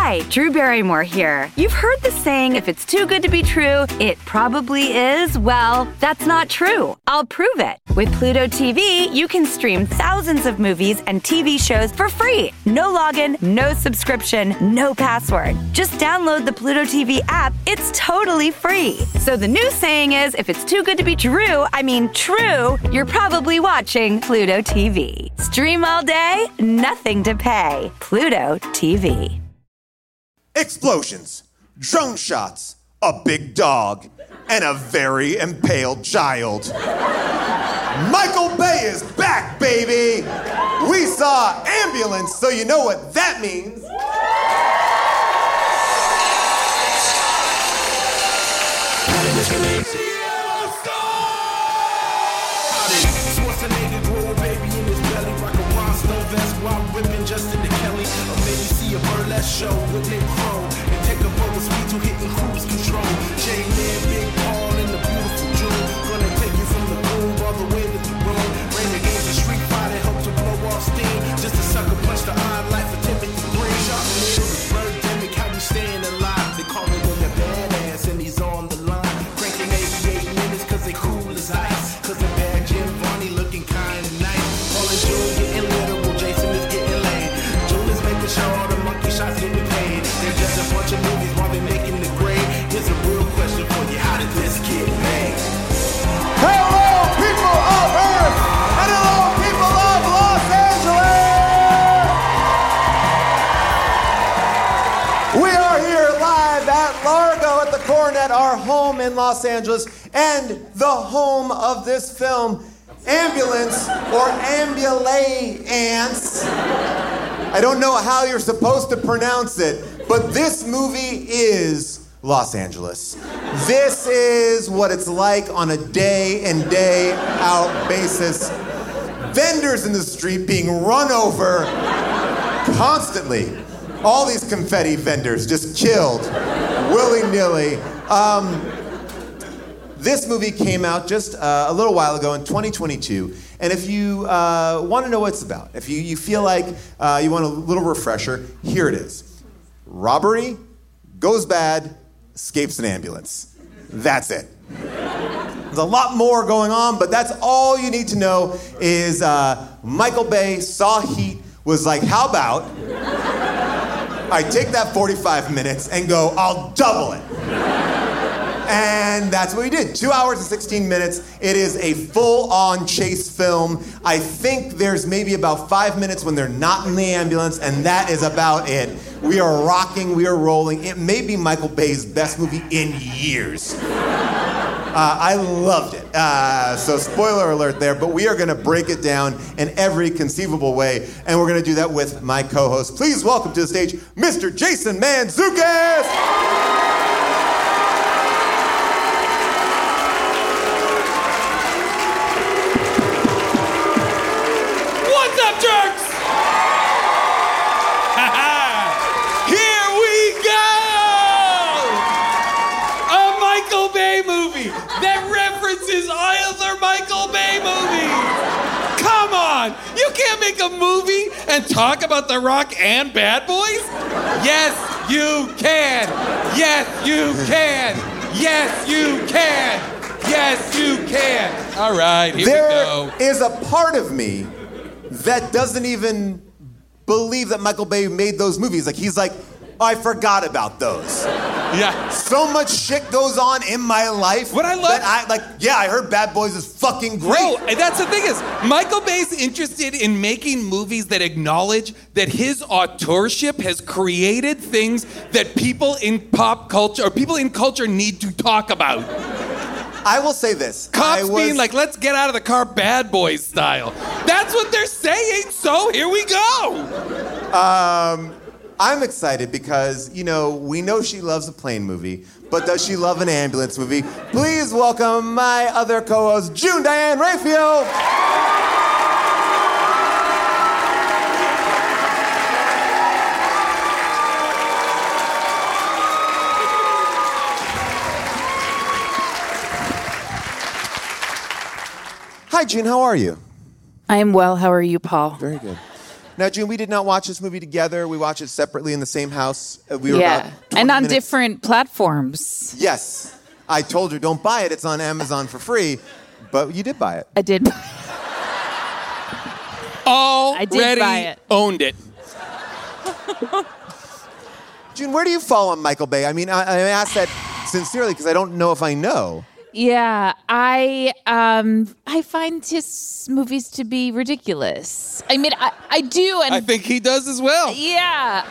Hi, Drew Barrymore here. You've heard the saying, if it's too good to be true, it probably is. Well, that's not true. I'll prove it. With Pluto TV, you can stream thousands of movies and TV shows for free. No login, no subscription, no password. Just download the Pluto TV app. It's totally free. So the new saying is, if it's too good to be true, true, you're probably watching Pluto TV. Stream all day, nothing to pay. Pluto TV. Explosions, drone shots, a big dog, and a very impaled child. Michael Bay is back, baby! We saw Ambulance, so you know what that means. Show with Nick Crow and take a boat speed to hitting cruise control. J-Man, Big Paul, and the beautiful June. Gonna take you from the groove all the way to the room. Renegades and Street Fighter help to blow off steam. Just a sucker punch the iron life for Timothy Green. Sharknado, the birdemic, how we staying alive. They call him the badass and he's on the line. Cranking 88 minutes cause they cool as ice. Cause the bad Jim Varney looking kinda nice. Paul and June getting literal, Jason is getting laid. June is making sure all the monkey shots getting paid. They're just a bunch of movies while they're making the grade. Here's a real question for you, how did this get made? Hello, people of Earth, and hello, people of Los Angeles! We are here live at Largo at the Coronet, our home in Los Angeles, and the home of this film, Ambulance, or Ambulance. I don't know how you're supposed to pronounce it, but this movie is Los Angeles. This is what it's like on a day in, day out basis. Vendors in the street being run over constantly. All these confetti vendors just killed willy-nilly. This movie came out just a little while ago in 2022. And if you want to know what it's about, if you feel like you want a little refresher, here it is. Robbery, goes bad, escapes an ambulance. That's it. There's a lot more going on, but that's all you need to know is Michael Bay saw Heat, was like, how about I take that 45 minutes and go, I'll double it. And that's what we did. 2 hours and 16 minutes. It is a full-on chase film. I think there's maybe about 5 minutes when they're not in the ambulance, and that is about it. We are rocking, we are rolling. It may be Michael Bay's best movie in years. I loved it. So spoiler alert there, but we are gonna break it down in every conceivable way, and we're gonna do that with my co-host. Please welcome to the stage, Mr. Jason Mantzoukas! Jerks! Here we go! A Michael Bay movie that references other Michael Bay movies. Come on! You can't make a movie and talk about The Rock and Bad Boys? Yes, you can! Yes, you can! Yes, you can! Yes, you can! All right, here we go. There is a part of me that doesn't even believe that Michael Bay made those movies. Like, he's like, I forgot about those. Yeah. So much shit goes on in my life. What I love... I heard Bad Boys is fucking great. No, that's the thing is, Michael Bay's interested in making movies that acknowledge that his authorship has created things that people in pop culture, or people in culture need to talk about. I will say this. Cops being like, let's get out of the car Bad Boys style. That's what they're saying, so here we go. I'm excited because, we know she loves a plane movie, but does she love an ambulance movie? Please welcome my other co-host, June Diane Raphael. Hi, June, how are you? I am well. How are you, Paul? Very good. Now, June, we did not watch this movie together. We watched it separately in the same house. We were about 20 and on minutes. different platforms. Yes. I told her, don't buy it. It's on Amazon for free. But you did buy it. I did. Already buy it. owned it. June, where do you fall on Michael Bay? I mean, I ask that sincerely because I don't know if I know. Yeah, I find his movies to be ridiculous. I mean, I do, and I think he does as well. yeah.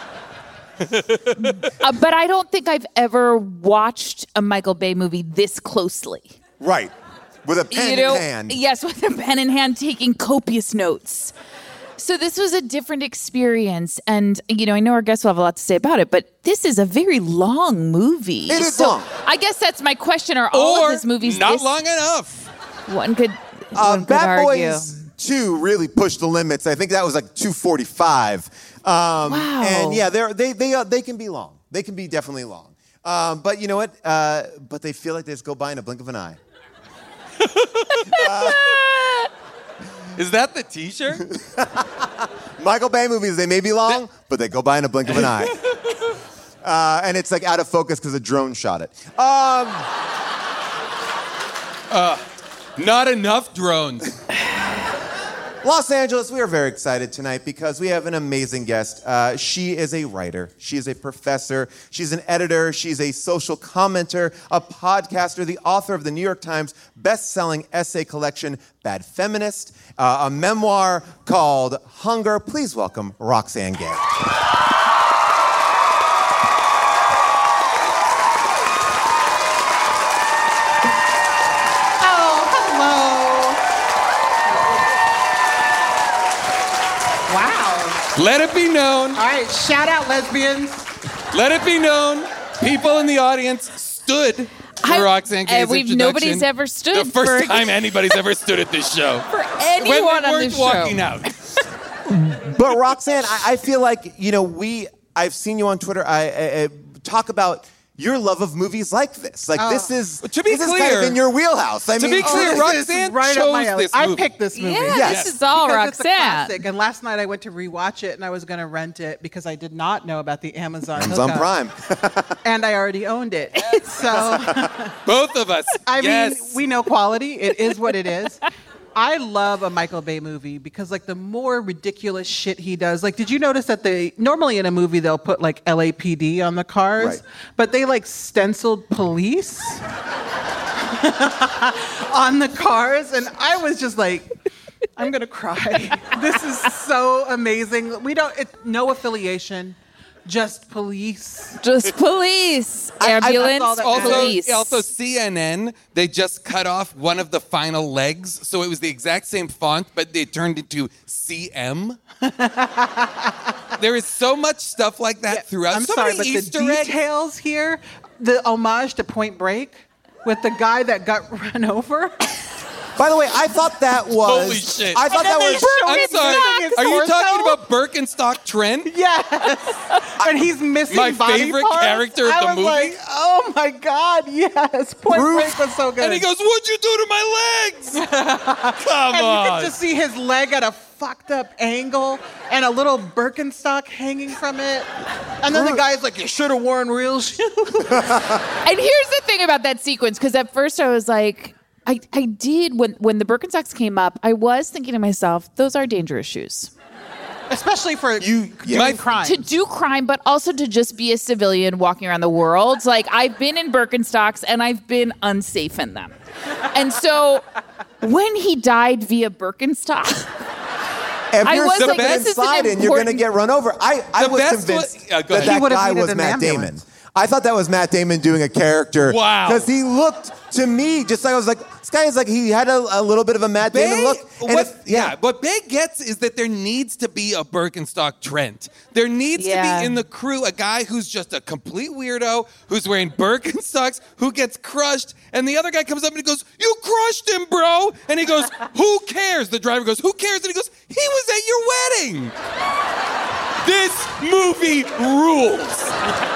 But I don't think I've ever watched a Michael Bay movie this closely. Right. With a pen in hand. Yes, with a pen in hand, taking copious notes. So this was a different experience, and I know our guests will have a lot to say about it, but this is a very long movie. It is long. I guess that's my question: are all Or of his movies not this long enough. One could Bad argue. Boys 2 really pushed the limits. I think that was like 2:45. Wow. And yeah, they can be long. They can be definitely long. But you know what? But they feel like they just go by in a blink of an eye. Is that the T-shirt? Michael Bay movies, they may be long, but they go by in a blink of an eye. And it's like out of focus because a drone shot it. Not enough drones. Los Angeles, we are very excited tonight because we have an amazing guest. She is a writer. She is a professor. She's an editor. She's a social commenter, a podcaster, the author of the New York Times best-selling essay collection, Bad Feminist, a memoir called Hunger. Please welcome Roxane Gay. Let it be known. All right, shout out lesbians. Let it be known. People in the audience stood for Roxane Gay's introduction. Nobody's ever stood the first for- time anybody's ever stood at this show. for When anyone they on weren't this walking show. out. But Roxane, I feel like, I've seen you on Twitter. I talk about your love of movies like this. Like this is To be this is kind clear- of in your wheelhouse. I to mean, be clear, This is Roxane right up my chose alley. this movie. I picked this movie. Yeah, Yes. this is all Because it's a Roxanne. classic. And last night I went to rewatch it, and I was going to rent it because I did not know about the Amazon Amazon hookup. Prime. And I already owned it. So, Both of us. I yes. mean, we know quality. It is what it is. I love a Michael Bay movie because, like, the more ridiculous shit he does. Like, did you notice that normally in a movie they'll put like LAPD on the cars, Right. but they like stenciled police on the cars, and I was just like, I'm gonna cry. This is so amazing. No affiliation, just police. Just police, that's ambulance, all that police. Also, CNN, they just cut off one of the final legs, so it was the exact same font, but they turned it to CM. There is so much stuff like that throughout. I'm so sorry, many but Easter the eggs. details here, the homage to Point Break with the guy that got run over. By the way, I thought that was. Holy shit. I thought that was. I'm sorry. Are you talking about Birkenstock Trent? Yes, and he's missing My body favorite parts. character of I the was movie? like, oh my god, yes, Point Break was so good. And he goes, "What'd you do to my legs?" Come and on. you could just see his leg at a fucked up angle and a little Birkenstock hanging from it. And then the guy's like, you should have worn real shoes. And here's the thing about that sequence, because at first I was like, I did, when the Birkenstocks came up, I was thinking to myself, those are dangerous shoes. Especially for My crime. To do crime, but also to just be a civilian walking around the world. Like, I've been in Birkenstocks and I've been unsafe in them. And so when he died via Birkenstock, If I you're was sitting like, this is inside an and you're going to important- get run over, I The was best convinced was- go that ahead. that He would've guy needed was an Matt ambulance. Damon. I thought that was Matt Damon doing a character. Wow. Because he looked to me just like I was like, this guy is like he had a little bit of a Matt Damon look. And What Bay gets is that there needs to be a Birkenstock Trent. There needs to Yeah. be in the crew a guy who's just a complete weirdo, who's wearing Birkenstocks, who gets crushed, and the other guy comes up and he goes, "You crushed him, bro!" And he goes, "Who cares?" The driver goes, "Who cares?" And he goes, "He was at your wedding." This movie rules.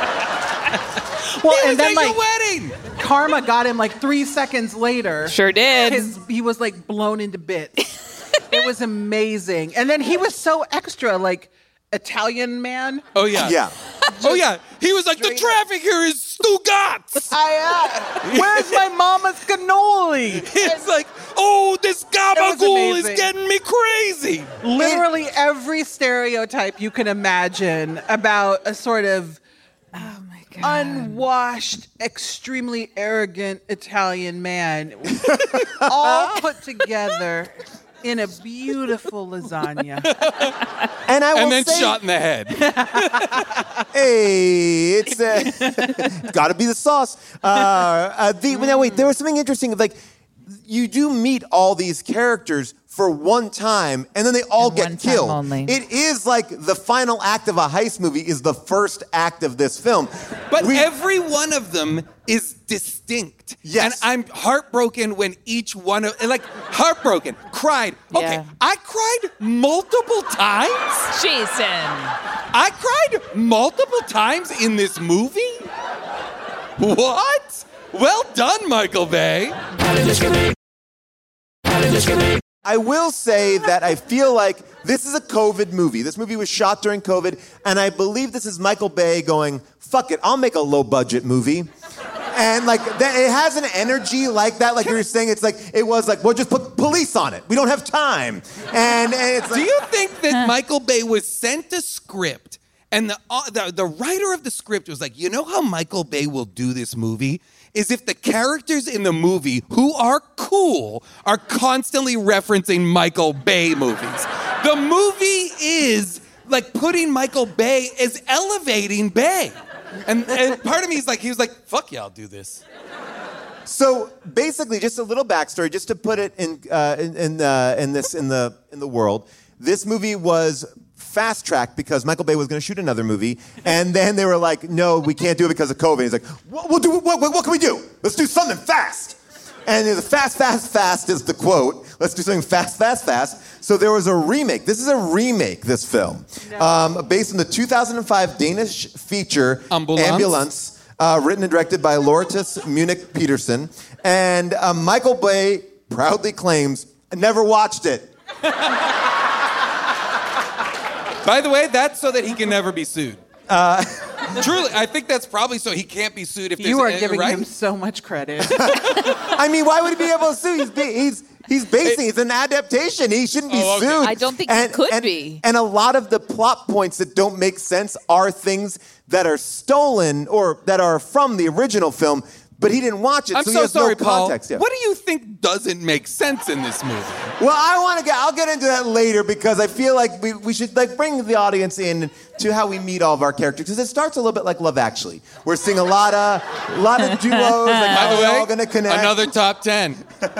Well, He was and then at like your wedding. karma got him like 3 seconds later. sure did. He was like blown into bits. It was amazing. And then he was so extra, like Italian man. Oh, yeah. Yeah. Oh, yeah. He was like, the traffic here is Stugats. Where's my mama's cannoli? It's like, oh, this gabagool is amazing. getting me crazy. Literally every stereotype you can imagine about a sort of unwashed, extremely arrogant Italian man, all put together in a beautiful lasagna. And I will And then say, shot in the head. hey, it's got to be the sauce. Now wait, there was something interesting. Like, you do meet all these characters for one time, and then they all And get one time killed. only. It is like the final act of a heist movie is the first act of this film. But every one of them is distinct. Yes. And I'm heartbroken when each one of, like, heartbroken, cried. Okay, Yeah. I cried multiple times? Jason. I cried multiple times in this movie? What? Well done, Michael Bay. I will say that I feel like this is a COVID movie. This movie was shot during COVID, and I believe this is Michael Bay going, fuck it, I'll make a low-budget movie. And like it has an energy like that, like you were saying. It's like it was like, we'll just put police on it. We don't have time. And it's like, Do you think that Michael Bay was sent a script and the writer of the script was like, you know how Michael Bay will do this movie? Is if the characters in the movie who are cool are constantly referencing Michael Bay movies. The movie is like putting Michael Bay as elevating Bay. And part of me is like, he was like, fuck yeah, I'll do this. So basically, just a little backstory, just to put it in the world. This movie was fast-tracked because Michael Bay was going to shoot another movie, and then they were like, "No, we can't do it because of COVID." He's like, "What can we do? Let's do something fast." And the fast is the quote. Let's do something fast. So there was a remake. This is a remake, this film, based on the 2005 Danish feature Ambulance, written and directed by Lourdes Munich Peterson. And Michael Bay proudly claims, "I never watched it." By the way, that's so that he can never be sued. Truly, I think that's probably so he can't be sued if there's You are giving right? him so much credit. I mean, why would he be able to sue? He's basing it's an adaptation. He shouldn't be okay. sued. I don't think he could be. And a lot of the plot points that don't make sense are things that are stolen or that are from the original film, but he didn't watch it, I'm so he so has sorry, no Paul. context. Yeah. What do you think doesn't make sense in this movie? Well, I'll get into that later because I feel like we should like bring the audience in to how we meet all of our characters, because it starts a little bit like Love Actually. We're seeing a lot of duos, like how they're all gonna connect. Another top 10.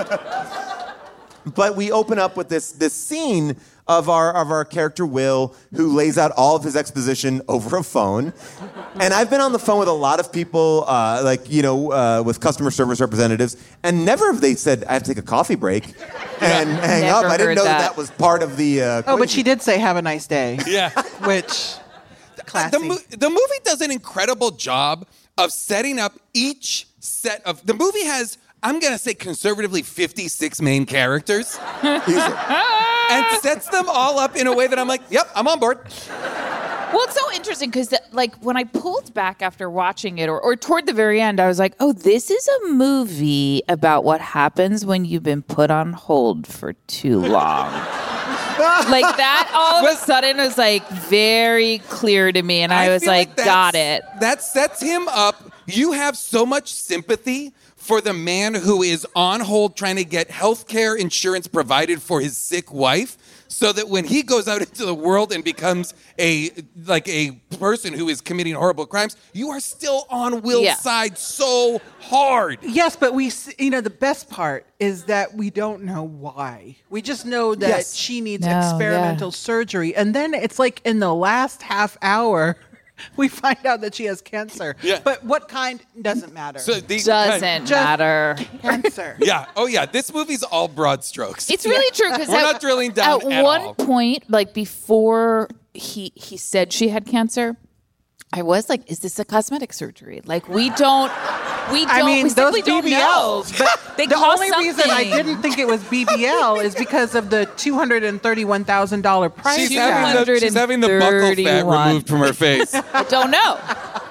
But we open up with this scene of our character Will, who lays out all of his exposition over a phone. And I've been on the phone with a lot of people, with customer service representatives, and never have they said, "I have to take a coffee break and hang Never up." I didn't heard know that. that was part of the. Oh, but she did say, "Have a nice day." Yeah. Which, classy. The movie does an incredible job of setting up each set of... The movie has, I'm going to say conservatively, 56 main characters. And sets them all up in a way that I'm like, yep, I'm on board. Well, it's so interesting because, like, when I pulled back after watching it, or toward the very end, I was like, oh, this is a movie about what happens when you've been put on hold for too long. Like, that all of a sudden was, like, very clear to me, and I was feel like, got it. That sets him up. You have so much sympathy for the man who is on hold trying to get health care insurance provided for his sick wife, so that when he goes out into the world and becomes a person who is committing horrible crimes, you are still on Will's side so hard. Yes, but the best part is that we don't know why. We just know that she needs experimental surgery. And then it's like in the last half hour, we find out that she has cancer. Yeah. But what kind doesn't matter. Doesn't matter. Cancer. Yeah. Oh, yeah. This movie's all broad strokes. It's really true because We're not drilling down at at one all. point, like before he said she had cancer, I was like, is this a cosmetic surgery? Like, we don't We don't. I mean, we those simply don't know. BBLs. But They the cost only reason I something. didn't think it was BBL is because of the $231,000 price She's tag. having the buckle fat 231. removed from her face. I don't know.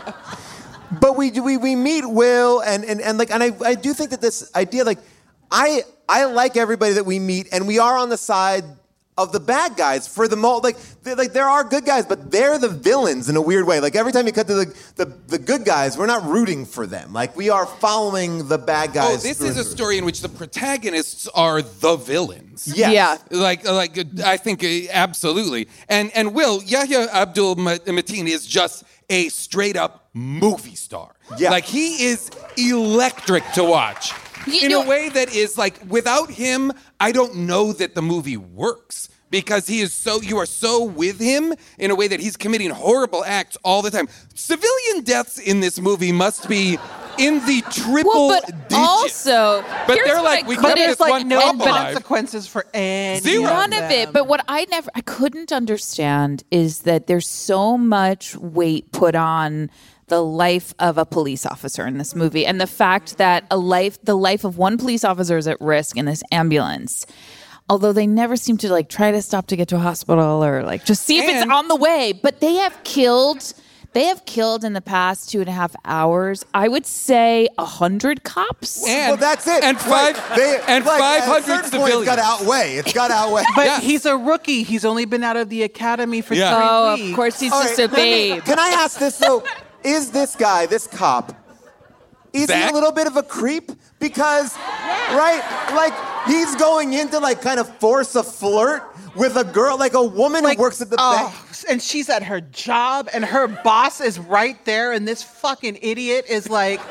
But we meet Will and I do think that this idea, like, I like everybody that we meet, and we are on the side of the bad guys for the most. Like there are good guys, but they're the villains in a weird way. Like every time you cut to the good guys, we're not rooting for them. Like we are following the bad guys. Oh, this is a story in which the protagonists are the villains. Yes. Yeah. Like I think absolutely. And Will, Yahya Abdul-Mateen is just a straight up movie star. Yeah. Like he is electric to watch. In a way that is like, without him, I don't know that the movie works. Because you are so with him in a way that he's committing horrible acts all the time. Civilian deaths in this movie must be in the triple But digits. also, But here's they're what like, I we couldn't- kept There's this like one no cop alive. consequences for any Zero. None of them. it. But what I couldn't understand is that there's so much weight put on the life of a police officer in this movie, and the fact that the life of one police officer is at risk in this ambulance. Although they never seem to like try to stop to get to a hospital or like just see if it's on the way. But they have killed in the past 2.5 hours, I would say 100 cops. And, Well, that's it. And Like, at 500 a certain point, civilians. It's got to outweigh. But Yeah. he's a rookie. He's only been out of the academy for 3 Oh, weeks. of course, he's All just right, a babe. Can I ask this though? Is this guy, this cop, is he Zach? a little bit of a creep? Because, right, like he's going in to like kind of force a flirt with a girl, like a woman who works at the bank. And she's at her job, and her boss is right there, and this fucking idiot is like,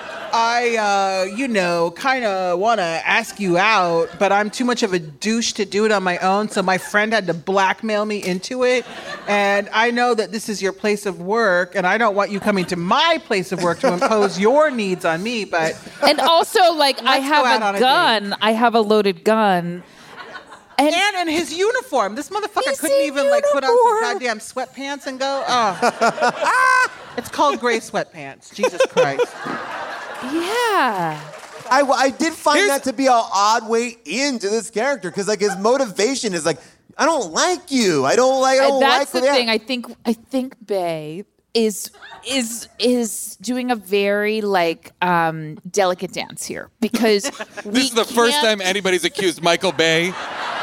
I, kind of want to ask you out, but I'm too much of a douche to do it on my own, so my friend had to blackmail me into it, and I know that this is your place of work, and I don't want you coming to my place of work to impose your needs on me, but... And also, like, I Let's go out have on a a gun. I have a loaded gun. And in his uniform. This motherfucker He's couldn't in even like put on some uniform. goddamn sweatpants and go, oh. It's called gray sweatpants. Jesus Christ. Yeah. I did find that to be an odd way into this character because like his motivation is like, I don't like you. I don't like. That's the thing. I think Bay is doing a very like delicate dance here because This is the first time anybody's accused Michael Bay.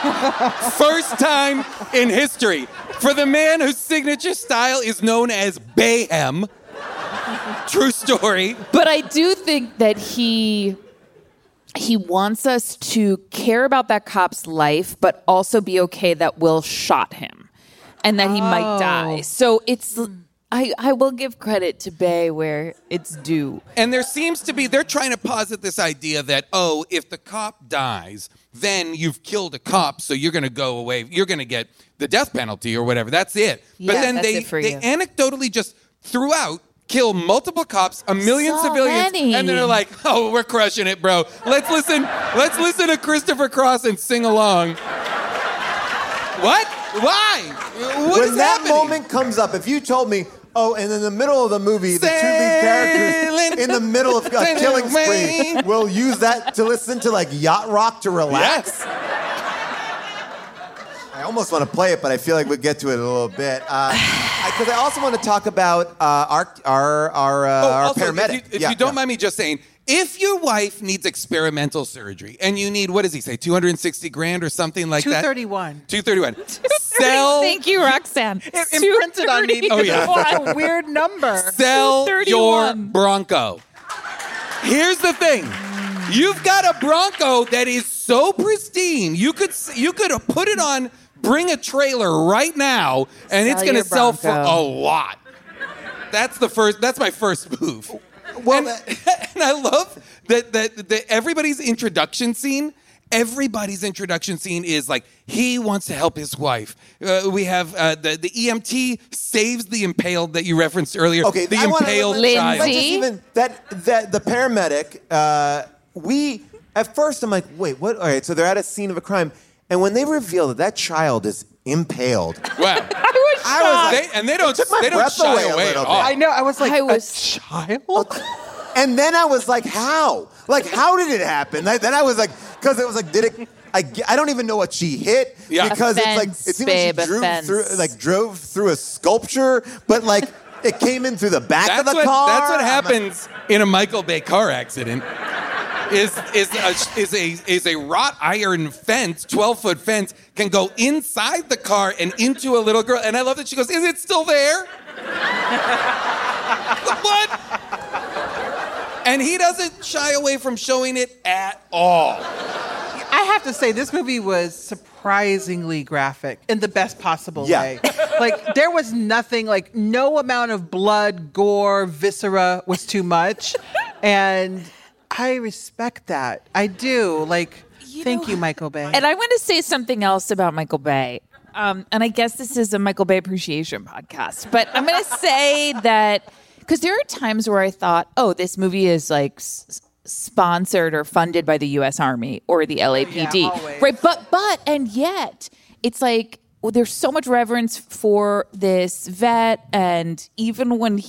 First time in history. For the man whose signature style is known as Bayhem. True story. But I do think that he wants us to care about that cop's life, but also be okay that Will shot him and that he might die. So it's I will give credit to Bay where it's due. And there seems to be, they're trying to posit this idea that, oh, if the cop dies, then you've killed a cop, so you're going to go away. You're going to get the death penalty or whatever. That's it. Yeah, but then that's they it for they you. anecdotally just throughout kill multiple cops, a million So civilians, many. and then they're like, oh, we're crushing it, bro. Let's listen to Christopher Cross and sing along. What? Why? What when is that happening? moment comes up, if you told me, oh, and in the middle of the movie, the two lead characters in the middle of a killing spree will use that to listen to like yacht rock to relax. Yes. I almost want to play it, but I feel like we'll get to it in a little bit. Because I also want to talk about our Also, paramedic. If you don't mind me just saying, if your wife needs experimental surgery and you need, what does he say, 260 grand or something like that? 231. 231. Sell, Thank you, Roxanne. It imprinted on me because Oh, yeah. it's a weird number. sell your 231. Bronco. Here's the thing. You've got a Bronco that is so pristine. You could put it on, bring a trailer right now, and it's Sell going to your sell for Bronco. a lot. That's my first move. Well, And I love that everybody's introduction scene is like, he wants to help his wife. We have the EMT saves the impaled that you referenced earlier. Okay, the I wanna- impaled Lindsay. child. Let's just even that the paramedic. We at first I'm like, wait, what? All right, so they're at a scene of a crime, and when they reveal that child is impaled, Wow. I was like, They don't took my breath shy away a away little at bit. all. I know. I was like, I was- a child? And then I was like, how? Like, how did it happen? Then I was like, because it was like, did it? I don't even know what she hit because Offense, it seemed like she drove through a sculpture, but like it came in through the back of the car. That's what happens in a Michael Bay car accident. Is a wrought iron fence, 12-foot fence, can go inside the car and into a little girl. And I love that she goes, "Is it still there?" What? And he doesn't shy away from showing it at all. I have to say, this movie was surprisingly graphic in the best possible way. Like, there was nothing, like, no amount of blood, gore, viscera was too much. And I respect that. I do. Like, thank you, Michael Bay. And I want to say something else about Michael Bay. And I guess this is a Michael Bay appreciation podcast. But I'm going to say that, because there are times where I thought, oh, this movie is like sponsored or funded by the U.S. Army or the LAPD. Yeah, right? But, and yet, it's like, well, there's so much reverence for this vet. And even when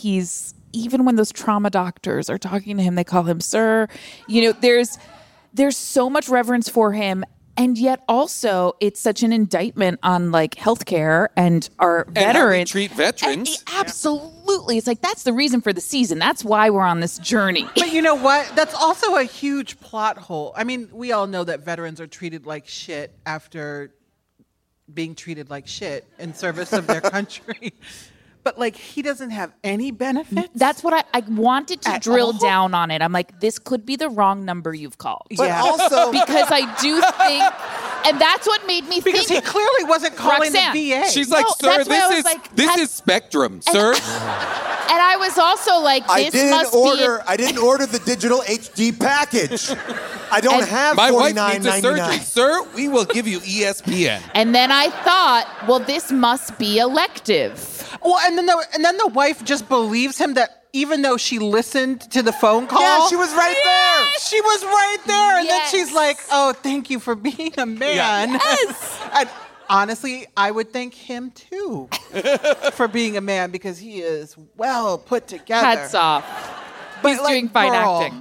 those trauma doctors are talking to him, they call him sir. You know, there's so much reverence for him. And yet also it's such an indictment on like healthcare and our veterans. How we treat veterans. Absolutely. It's like, that's the reason for the season. That's why we're on this journey. But you know what? That's also a huge plot hole. I mean, we all know that veterans are treated like shit after being treated like shit in service of their country. But, like, he doesn't have any benefits? That's what I wanted to drill all? down on it. I'm like, this could be the wrong number you've called. But also... Because I do think... And that's what made me think... Because he clearly wasn't calling Roxanne. the VA. She's like, sir, this is Spectrum, sir. And I was also like, this I didn't order the digital HD package. I don't have $49.99. My wife needs a surgery. Sir, we will give you ESPN. And then I thought, well, this must be elective. Well, and then the wife just believes him that even though she listened to the phone call. Yeah, she was right there. She was right there. And Yes. then she's like, oh, thank you for being a man. Yes. And honestly, I would thank him too for being a man because he is well put together. Hats off. But He's doing fine acting.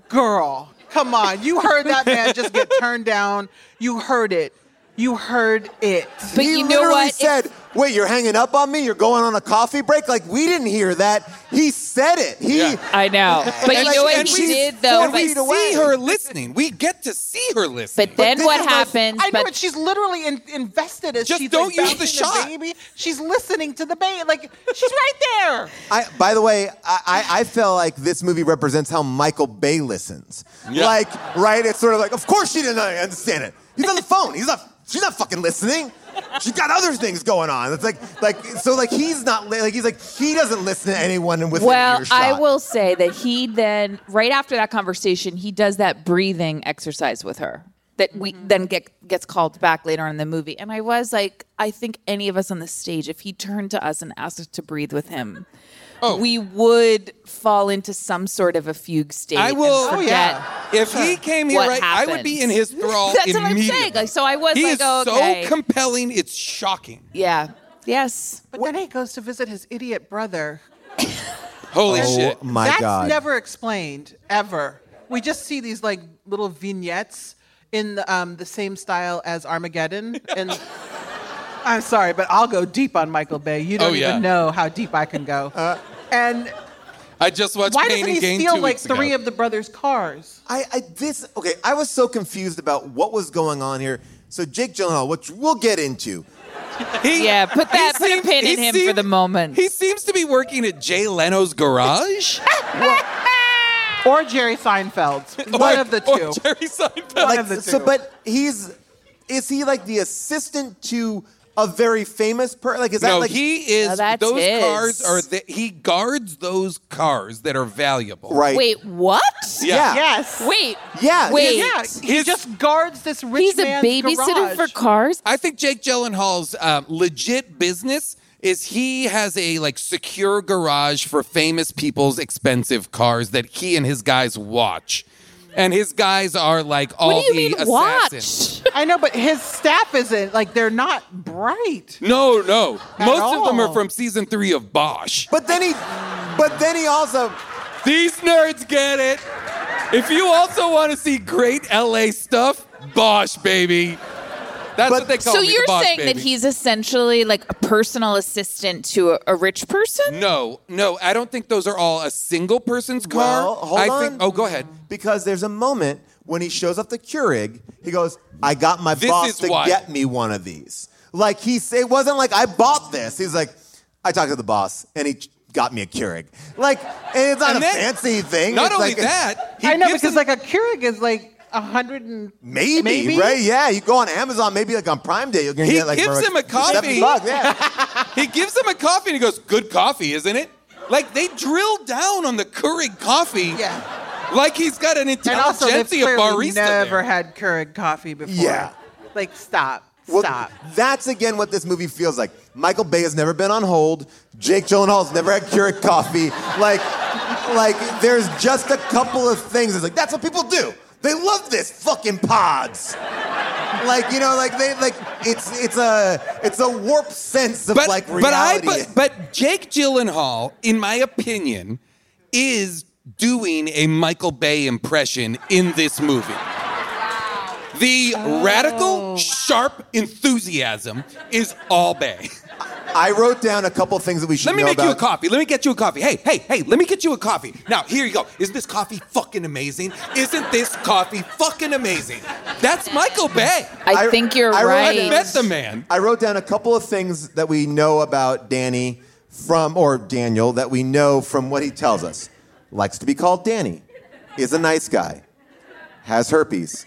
Girl, come on. You heard that man just get turned down. You heard it. You heard it. But He you know literally what? said, wait, you're hanging up on me? You're going on a coffee break? Like, we didn't hear that. He said it. I know. But you know what he did, though? And we see her listening. We get to see her listening. But then what happens? I know, but she's literally invested as Just she's don't like, use the bouncing shot. baby. She's listening to the baby. Like, she's right there. By the way, I feel like this movie represents how Michael Bay listens. Yeah. Like, right? It's sort of like, of course she didn't understand it. He's on the phone. She's not fucking listening. She's got other things going on. It's like he's not he's like he doesn't listen to anyone within earshot. I will say that he then, right after that conversation, he does that breathing exercise with her that we then gets called back later on in the movie. And I was like, I think any of us on the stage, if he turned to us and asked us to breathe with him, we would fall into some sort of a fugue state. I will. And forget If he came here what I would be in his thrall That's immediately. what I'm saying. Like, so I was he like, is okay. so compelling, it's shocking. Yeah. Yes. But then he goes to visit his idiot brother. Holy shit. Oh my That's God. never explained, ever. We just see these like little vignettes in the same style as Armageddon. And I'm sorry, but I'll go deep on Michael Bay. You don't even know how deep I can go. And I just watched why Pain doesn't and he Gain steal 2 like weeks ago. 3 of the brothers' cars? I was so confused about what was going on here. So Jake Gyllenhaal, which we'll get into. Put a pin in him for the moment. He seems to be working at Jay Leno's garage. Or Jerry Seinfeld's. One of the two. Or Jerry Seinfeld. One of the two. So, but is he like the assistant to a very famous person? Like, is that like he is. No, that's those his. cars are. He guards those cars that are valuable. right? Wait, what? Yeah. Yes. Wait. Yeah. Wait. Yeah, he just guards this rich He's a man's babysitter garage. for cars? I think Jake Gyllenhaal's legit business is he has a like secure garage for famous people's expensive cars that he and his guys watch. And his guys are like all What do you the mean assassins. watch? I know, but his staff isn't, like, they're not bright. No. Most of them are all. from season 3 of Bosch. But then he also These nerds get it. If you also want to see great LA stuff, Bosch, baby. That's what they call me, So you're the Bosch saying baby. that he's essentially like a personal assistant to a rich person? No, I don't think those are all a single person's car. Well, hold on. Oh, go ahead. Because there's a moment when he shows up the Keurig, he goes, I got my This boss is to why. get me one of these. Like, it wasn't like, I bought this. He's like, I talked to the boss, and he got me a Keurig. Like, and it's not And a then, fancy thing. Not It's only like that, he I know, gives because him- like a Keurig is like 100 and... Maybe, right? Yeah, you go on Amazon, maybe like on Prime Day, you're going to He get like gives for him a coffee. $7, yeah. he gives him a coffee and he goes, good coffee, isn't it? Like, they drill down on the Keurig coffee. Yeah. Like he's got an And also, they've intelligentsia clearly barista never there. had Keurig coffee before. Yeah. Like, stop. Well, Stop. that's again what this movie feels like. Michael Bay has never been on hold. Jake Gyllenhaal's never had Keurig coffee. Like there's just a couple of things. It's like that's what people do. They love this fucking pods. It's a warped sense of reality. But Jake Gyllenhaal, in my opinion, is doing a Michael Bay impression in this movie. The radical, sharp enthusiasm is all Bay. I wrote down a couple things that we should Let me know make about. you a coffee. Let me get you a coffee. Hey, let me get you a coffee. Now, here you go. Isn't this coffee fucking amazing? Isn't this coffee fucking amazing? That's Michael Bay. I think you're right. I met the man. I wrote down a couple of things that we know about Danny or Daniel, that we know from what he tells us. Likes to be called Danny. Is a nice guy. Has herpes.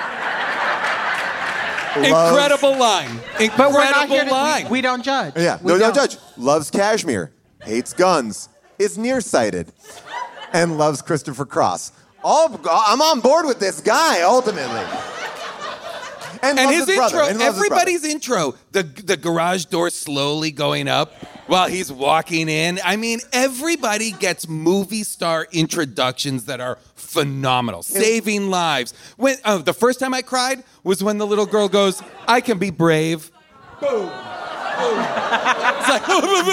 Incredible line. But we're not here Incredible line. we don't judge. Yeah, We no don't. judge. Loves cashmere. Hates guns. Is nearsighted. And loves Christopher Cross. I'm on board with this guy, ultimately. And loves his brother, intro, and loves his everybody's intro, the garage door slowly going up while he's walking in. I mean, everybody gets movie star introductions that are phenomenal, saving lives. The first time I cried was when the little girl goes, "I can be brave." Boom. Boom. It's like,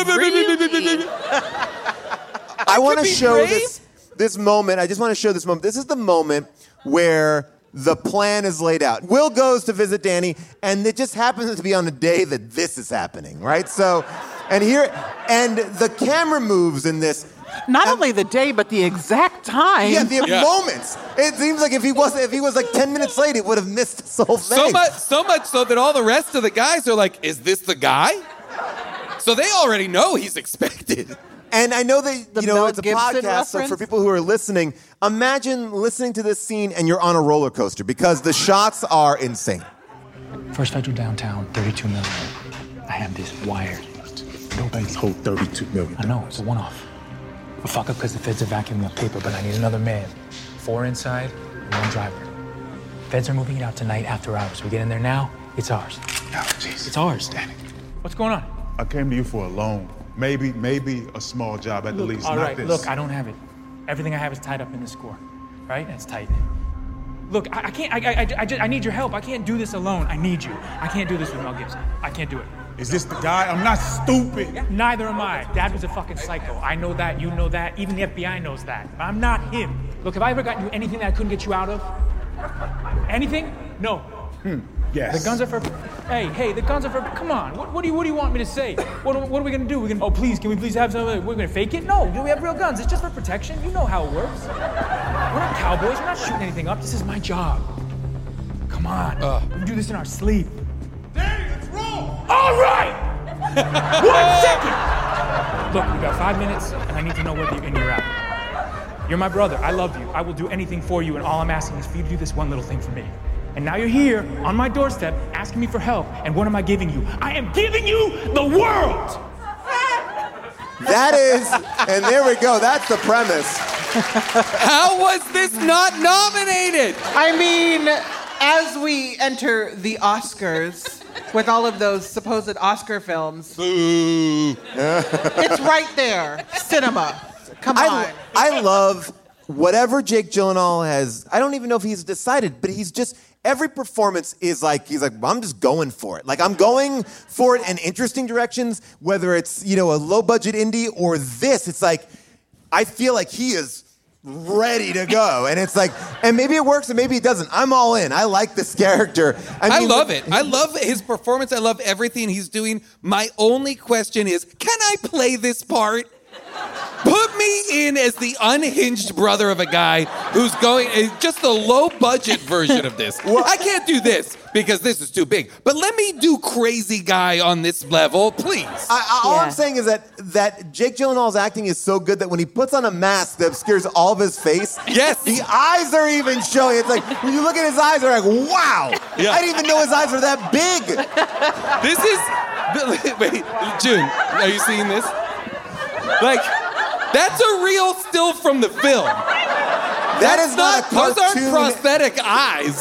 I want to be show brave? this moment. I just want to show this moment. This is the moment where the plan is laid out. Will goes to visit Danny, and it just happens to be on the day that this is happening, right? So, and the camera moves in this. Not only the day, but the exact time. Yeah, the moments. It seems like if he was like 10 minutes late, he would have missed this whole thing. So much so that all the rest of the guys are like, "Is this the guy?" So they already know he's expected. And I know that, Mel it's a Gibson podcast, so reference? for people who are listening, imagine listening to this scene and you're on a roller coaster because the shots are insane. First federal downtown, 32 million. I have this wired. No banks hold 32 million. I know, it's a one-off. A fuck up because the feds are vacuuming up paper, but I need another man. 4 inside, 1 driver. Feds are moving it out tonight after hours. We get in there now, it's ours. Oh, Jesus. It's ours. Danny. What's going on? I came to you for a loan. Maybe a small job at the least. All not right, this. look, I don't have it. Everything I have is tied up in this score, right? It's tight. Look, I can't, I need your help. I can't do this alone. I need you. I can't do this with Mel Gibson. I can't do it. Is this the guy? I'm not stupid. Neither am I. Dad was a fucking psycho. I know that, you know that, even the FBI knows that. I'm not him. Look, have I ever gotten you anything that I couldn't get you out of? Anything? No. Yes. The guns are for. Hey, the guns are for. Come on. What do you want me to say? What are we gonna do? Oh, please, can we please have some? We're gonna fake it? No, we have real guns. It's just for protection. You know how it works. We're not cowboys. We're not shooting anything up. This is my job. Come on. We do this in our sleep. Danny, it's wrong. All right. 1 second. Look, we got 5 minutes, and I need to know whether you're in or out. You're my brother. I love you. I will do anything for you, and all I'm asking is for you to do this one little thing for me. And now you're here on my doorstep asking me for help. And what am I giving you? I am giving you the world! That is, and there we go, that's the premise. How was this not nominated? I mean, as we enter the Oscars with all of those supposed Oscar films, it's right there. Cinema. Come on. I love whatever Jake Gyllenhaal has. I don't even know if he's decided, but he's just, every performance is like, he's like, I'm just going for it. Like, I'm going for it in interesting directions, whether it's, a low budget indie or this. It's like, I feel like he is ready to go. And it's like, and maybe it works and maybe it doesn't. I'm all in. I like this character. I love it. I love his performance. I love everything he's doing. My only question is, can I play this part? Put me in as the unhinged brother of a guy who's going, just the low-budget version of this. Well, I can't do this because this is too big. But let me do crazy guy on this level, please. All I'm saying is that Jake Gyllenhaal's acting is so good that when he puts on a mask that obscures all of his face, yes, the eyes are even showing. It's like, when you look at his eyes, they're like, wow. Yeah. I didn't even know his eyes were that big. This is, wait, June, are you seeing this? Like, that's a real still from the film. That is not a cartoon. Those aren't prosthetic eyes.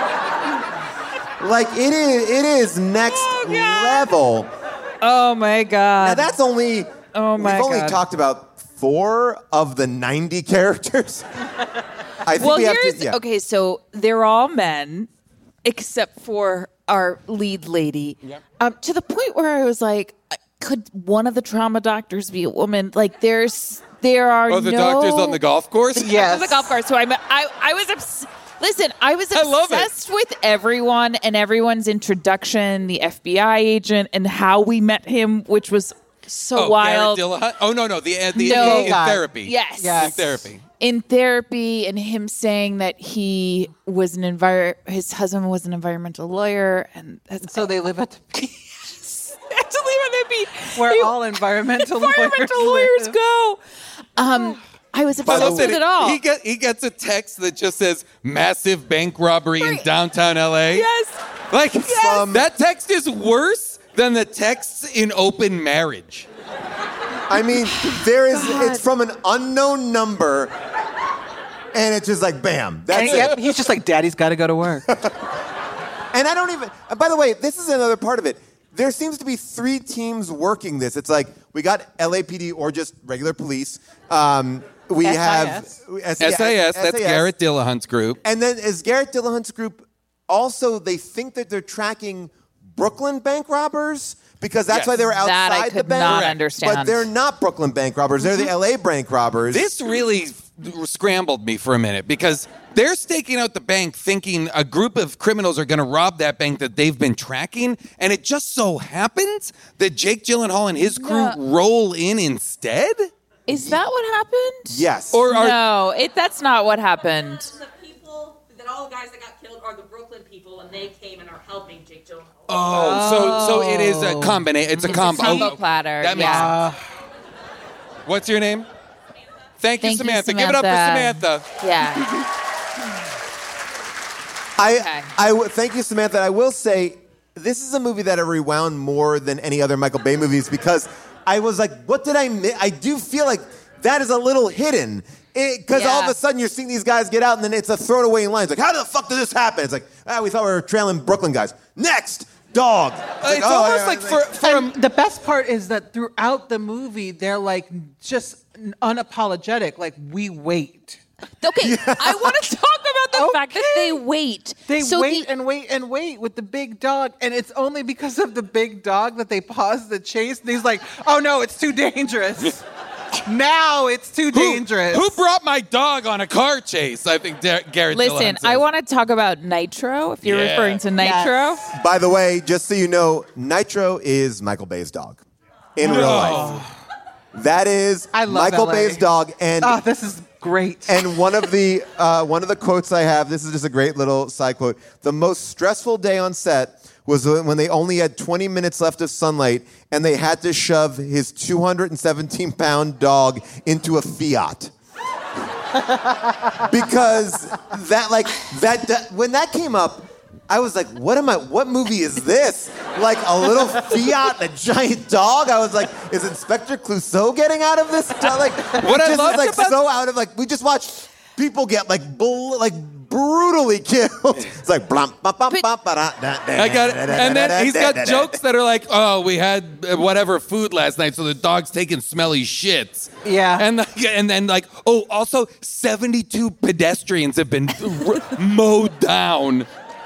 Like, it is next level. Oh my God. Now that's only, we've only talked about 4 of the 90 characters. I think okay, so they're all men, except for our lead lady. Yep. To the point where I was like, could one of the trauma doctors be a woman? Like, there are the doctors on the golf course? Yes. On the golf course. So I was Listen, I was obsessed with everyone and everyone's introduction, the FBI agent, and how we met him, which was so wild. Oh, no, in therapy. Yes. In therapy. In therapy, and him saying that he was his husband was an environmental lawyer, and so they live at the beach. To live on the beach, where all environmental lawyers go. I was obsessed with it all. He gets a text that just says massive bank robbery in downtown LA. Yes. Like, that text is worse than the texts in Open Marriage. I mean, it's from an unknown number, and it's just like, bam. That's it. He's just like, Daddy's got to go to work. And I don't even, by the way, this is another part of it. There seems to be 3 teams working this. It's like, we got LAPD or just regular police. We have SIS, that's Garrett Dillahunt's group. And then is Garrett Dillahunt's group also, they think that they're tracking Brooklyn bank robbers? Because that's why they were outside that I could the bank. Not understand. But they're not Brooklyn bank robbers. They're the LA bank robbers. This really scrambled me for a minute because they're staking out the bank thinking a group of criminals are going to rob that bank that they've been tracking. And it just so happens that Jake Gyllenhaal and his crew roll in instead? Is that what happened? Yes. No, that's not what happened. The people, all the guys that got killed are the Brooklyn people, and they came and are helping Jake Gyllenhaal. So it is a combination. It's a combo platter. That makes sense. What's your name? Thank you, Samantha. Give it up for Samantha. Yeah. Thank you, Samantha. I will say, this is a movie that I rewound more than any other Michael Bay movies because I was like, what did I miss? I do feel like that is a little hidden. Because all of a sudden you're seeing these guys get out and then it's a throwaway line. It's like, how the fuck did this happen? It's like, we thought we were trailing Brooklyn guys. Next, dog. It's almost like the best part is that throughout the movie, they're like just unapologetic. Like, we wait. Okay, I want to talk about the fact that they wait. They wait with the big dog, and it's only because of the big dog that they pause the chase. And he's like, oh no, it's too dangerous. Now it's too dangerous. Who brought my dog on a car chase? I think Garrett Listen, I want to talk about Nitro, if you're referring to Nitro. Yes. By the way, just so you know, Nitro is Michael Bay's dog in real life. That is Michael Bay's dog. And this is great. And one of the quotes I have, this is just a great little side quote. The most stressful day on set was when they only had 20 minutes left of sunlight and they had to shove his 217-pound dog into a Fiat. Because when that came up, I was like, what movie is this? Like a little Fiat, a giant dog? I was like, is Inspector Clouseau getting out of this? Like, what I love about so out of we just watched people get brutally killed. It's like blam, bam, bam, bam, I got it. And then he's got jokes that are like, oh, we had whatever food last night, so the dog's taking smelly shits. Yeah. And then also 72 pedestrians have been mowed down.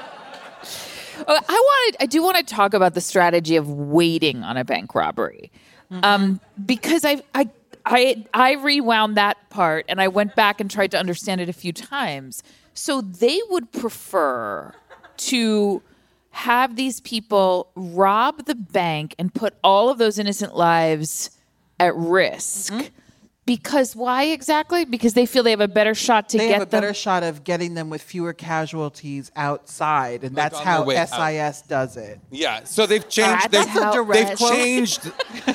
I do want to talk about the strategy of waiting on a bank robbery, because I rewound that part and I went back and tried to understand it a few times. So they would prefer to have these people rob the bank and put all of those innocent lives at risk. Because why exactly? Because they feel they have a better shot to they get have a them. better shot of getting them with fewer casualties outside, and Like that's on how their way out. SIS does it. Yeah, so they've changed. That's a direct They've quote. changed.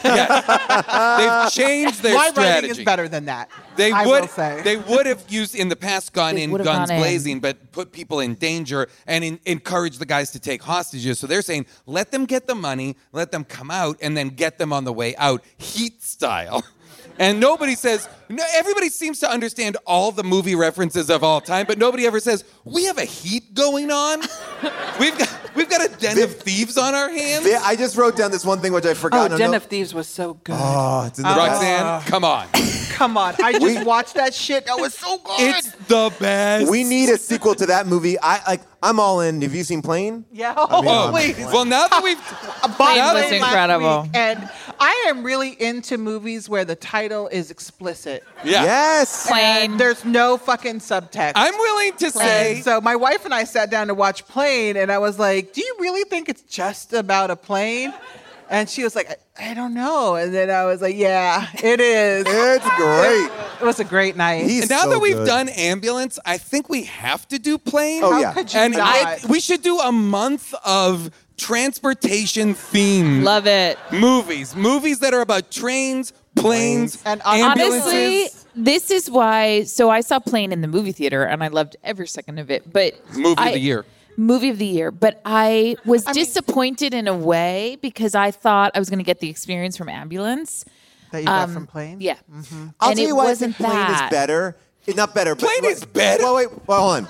They've changed their My strategy. writing is better than that. They I would. will say. They would have used in the past gone They in would have guns gone in. blazing, but put people in danger and encourage the guys to take hostages. So they're saying, let them get the money, let them come out, and then get them on the way out, Heat style. And nobody says, no, everybody seems to understand all the movie references of all time, but nobody ever says, we have a Heat going on? We've got a Den of Thieves on our hands? I just wrote down this one thing which I forgot. Oh, Den of Thieves was so good. Oh, it's in the Roxanne, come on. Come on. I just watched that shit. That was so good. It's the best. We need a sequel to that movie. I'm all in. Have you seen Plane? Yeah. I mean, please. Well, now that we've... Plane Now was that- incredible. last week, and I am really into movies where the title is explicit. Yeah. Yes. Plane. And there's no fucking subtext. I'm willing to say... And so my wife and I sat down to watch Plane, and I was like, do you really think it's just about a plane? And she was like, I don't know. And then I was like, yeah, it is. It's great. It was a great night. He's And now so that we've good. done Ambulance, I think we have to do Plane. Oh, How yeah. could you And not? we should do a month of transportation-themed Love it. movies that are about trains, planes, And ambulances. Honestly, this is why. So I saw Plane in the movie theater, and I loved every second of it. But Movie of the year. Movie of the year. But I was disappointed in a way because I thought I was going to get the experience from Ambulance. That you got from Plane? Yeah. I'll And tell it you why I wasn't think Plane that. is better. Not better. But, Plane is better? Well, hold on.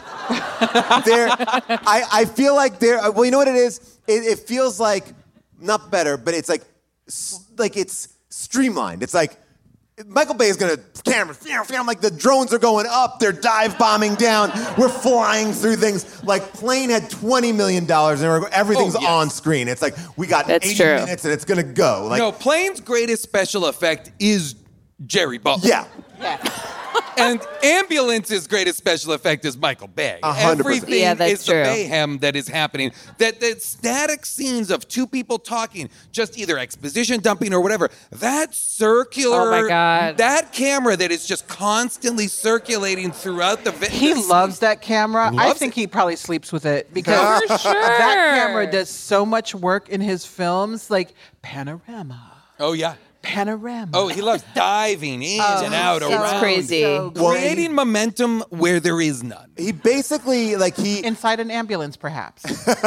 I feel like well, you know what it is? It feels like, not better, but it's like it's streamlined. It's like, Michael Bay is going to camera, like the drones are going up, they're dive bombing down, we're flying through things. Like Plane had $20 million and everything's Oh, yes. on screen. It's like, we got That's 80 true. minutes and it's going to go. Like, No, Plane's greatest special effect is Jerry Butler. yeah. And Ambulance's greatest special effect is Michael Bay. 100%. Everything Yeah, that's is the true. mayhem that is happening. That static scenes of two people talking, just either exposition dumping or whatever. That circular, Oh my God. that camera that is just constantly circulating throughout the. He loves that camera. I Loves think it. he probably sleeps with it because For sure. that camera does so much work in his films, like Panorama. Oh yeah. Panorama. Oh, he loves diving in and out It's around. crazy. So Well, Creating momentum where there is none. He basically, inside an ambulance, perhaps.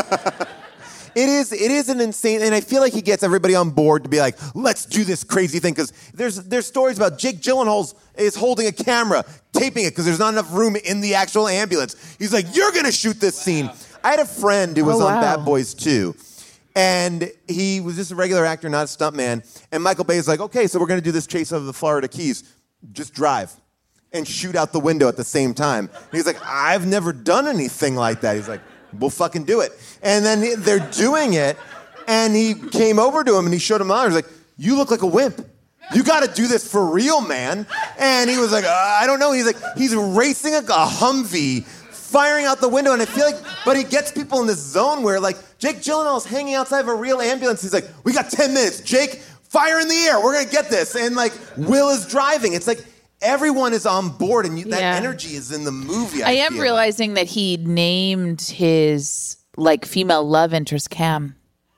It is an insane, and I feel like he gets everybody on board to be like, let's do this crazy thing, because there's stories about Jake Gyllenhaal is holding a camera, taping it, because there's not enough room in the actual ambulance. He's like, you're going to shoot this scene. I had a friend who was on wow. Bad Boys 2, and he was just a regular actor, not a stuntman, and Michael Bay's like, okay, so we're going to do this chase over the Florida Keys. Just drive and shoot out the window at the same time. And he's like, I've never done anything like that. He's like, we'll fucking do it. And then they're doing it, and he came over to him and he showed him out. He was like, you look like a wimp. You got to do this for real, man. And he was like, I don't know. He's like, he's racing a Humvee, firing out the window, and I feel like, but he gets people in this zone where, like, Jake Gyllenhaal's hanging outside of a real ambulance. He's like, we got 10 minutes. Jake, fire in the air. We're going to get this. And, like, Will is driving. It's like, everyone is on board, and that Yeah. energy is in the movie. I am feel realizing that he named his female love interest Cam.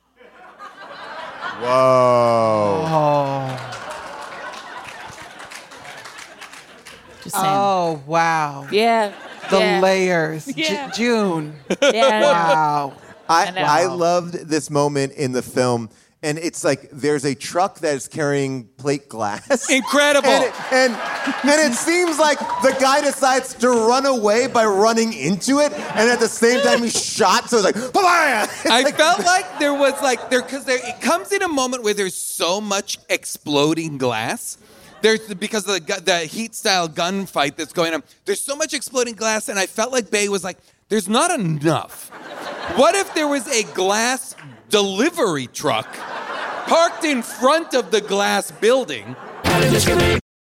like. Whoa. Just saying. Oh, wow. Yeah. The yeah. layers. Yeah. June. Yeah. Wow. I loved this moment in the film, and it's like there's a truck that is carrying plate glass. Incredible. And it seems like the guy decides to run away by running into it, and at the same time he's shot. So it's like, bye-bye. I felt like there was it comes in a moment where there's so much exploding glass. Because of the heat style gunfight that's going on. There's so much exploding glass, and I felt like Bay was like, there's not enough. What if there was a glass delivery truck parked in front of the glass building?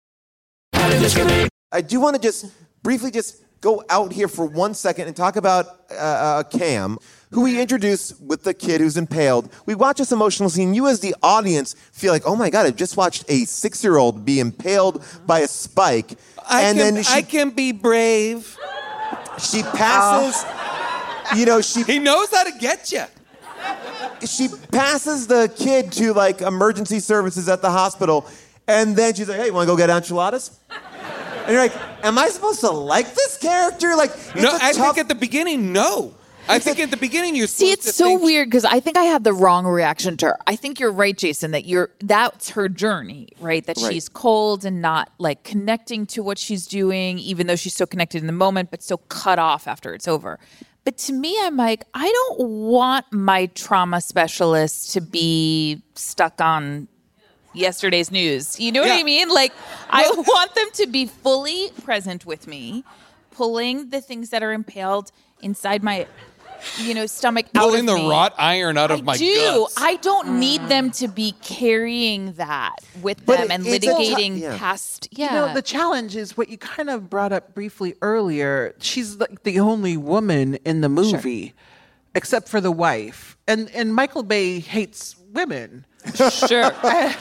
I do want to just briefly go out here for 1 second and talk about Cam, who we introduced with the kid who's impaled. We watch this emotional scene. You as the audience feel like, oh my God, I've just watched a 6-year-old be impaled by a spike. I can be brave. She passes, He knows how to get you. She passes the kid to like emergency services at the hospital, and then she's like, hey, you want to go get enchiladas? And you're like, am I supposed to like this character? Like, I think at the beginning, no. I think at the beginning you're supposed to it's so weird because I think I had the wrong reaction to her. I think you're right, Jason, that that's her journey, right? That she's cold and not like connecting to what she's doing, even though she's so connected in the moment, but so cut off after it's over. But to me, I'm like, I don't want my trauma specialist to be stuck on yesterday's news. You know what I mean? Like, I want them to be fully present with me, pulling the things that are impaled inside my stomach out of me. Pulling the wrought iron out of my guts. I don't need them to be carrying that with them and litigating past. Yeah. The challenge is what you kind of brought up briefly earlier. She's like the only woman in the movie, except for the wife. And Michael Bay hates women. Sure.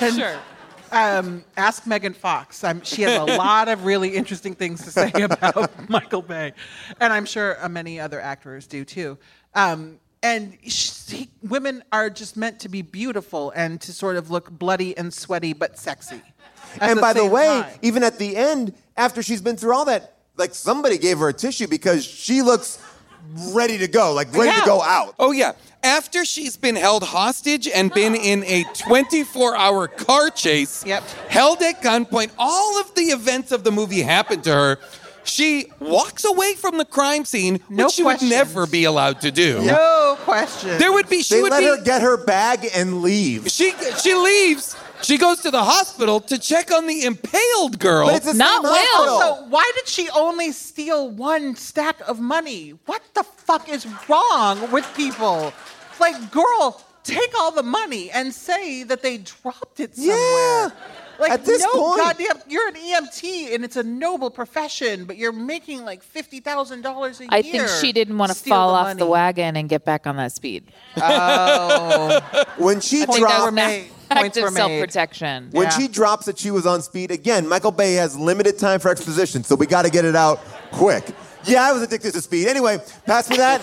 Ask Megan Fox. She has a lot of really interesting things to say about Michael Bay. And I'm sure many other actors do too. Women are just meant to be beautiful and to sort of look bloody and sweaty but sexy. And by the way, even at the end, after she's been through all that, like somebody gave her a tissue because she looks ready to go, like ready to go out. Oh, yeah. After she's been held hostage and been in a 24-hour car chase, held at gunpoint, all of the events of the movie happen to her. She walks away from the crime scene, which she would never be allowed to do. No question. They let her get her bag and leave. She leaves. She goes to the hospital to check on the impaled girl. But it's the same hospital. Also, why did she only steal one stack of money? What the fuck is wrong with people? Like, girl, take all the money and say that they dropped it somewhere. Yeah. Like, at this point, goddamn, you're an EMT and it's a noble profession, but you're making like $50,000 a year. I think she didn't want to fall off the wagon and get back on that speed. Oh. When she dropped... Active self-protection. When she drops that she was on speed, again, Michael Bay has limited time for exposition, so we got to get it out quick. Yeah, I was addicted to speed. Anyway, pass me that.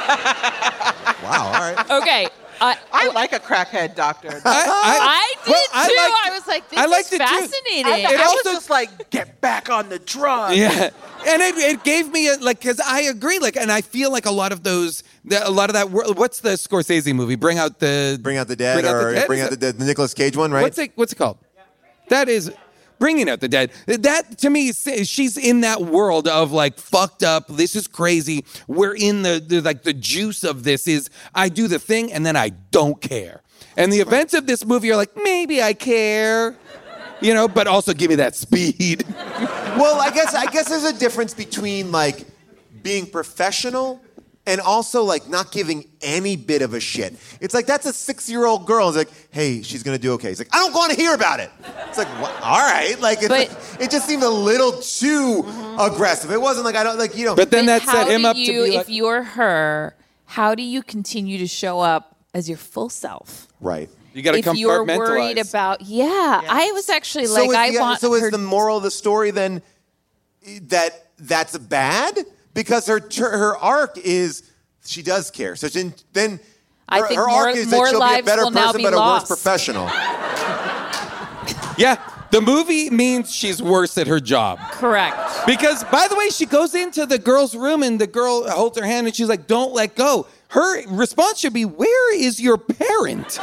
Wow, all right. Okay. I like a crackhead doctor. I did too. I was like, this is fascinating. I was just like, get back on the drug. Yeah. And it gave me because I agree, and I feel like a lot of that. What's the Scorsese movie? Bring Out the Dead, the Nicolas Cage one, right? What's it called? That is Bringing Out the Dead. That to me, she's in that world of like fucked up. This is crazy. We're in the juice of this is I do the thing and then I don't care. And the events of this movie are like maybe I care. But also give me that speed. Well, I guess there's a difference between like being professional and also like not giving any bit of a shit. It's like that's a 6-year-old girl. It's like, hey, she's gonna do okay. It's like I don't want to hear about it. It's like, what? All right. Like it just seemed a little too aggressive. It wasn't like I don't like But then that set him up to be like, if you're her, how do you continue to show up as your full self? Right. You got to compartmentalize. If you're worried about, I was actually like, So is the moral of the story then that's bad? Because her arc is she does care. So then I think her arc is that she'll be a better person but a worse professional. Yeah. The movie means she's worse at her job. Correct. Because, by the way, she goes into the girl's room and the girl holds her hand and she's like, don't let go. Her response should be, where is your parent?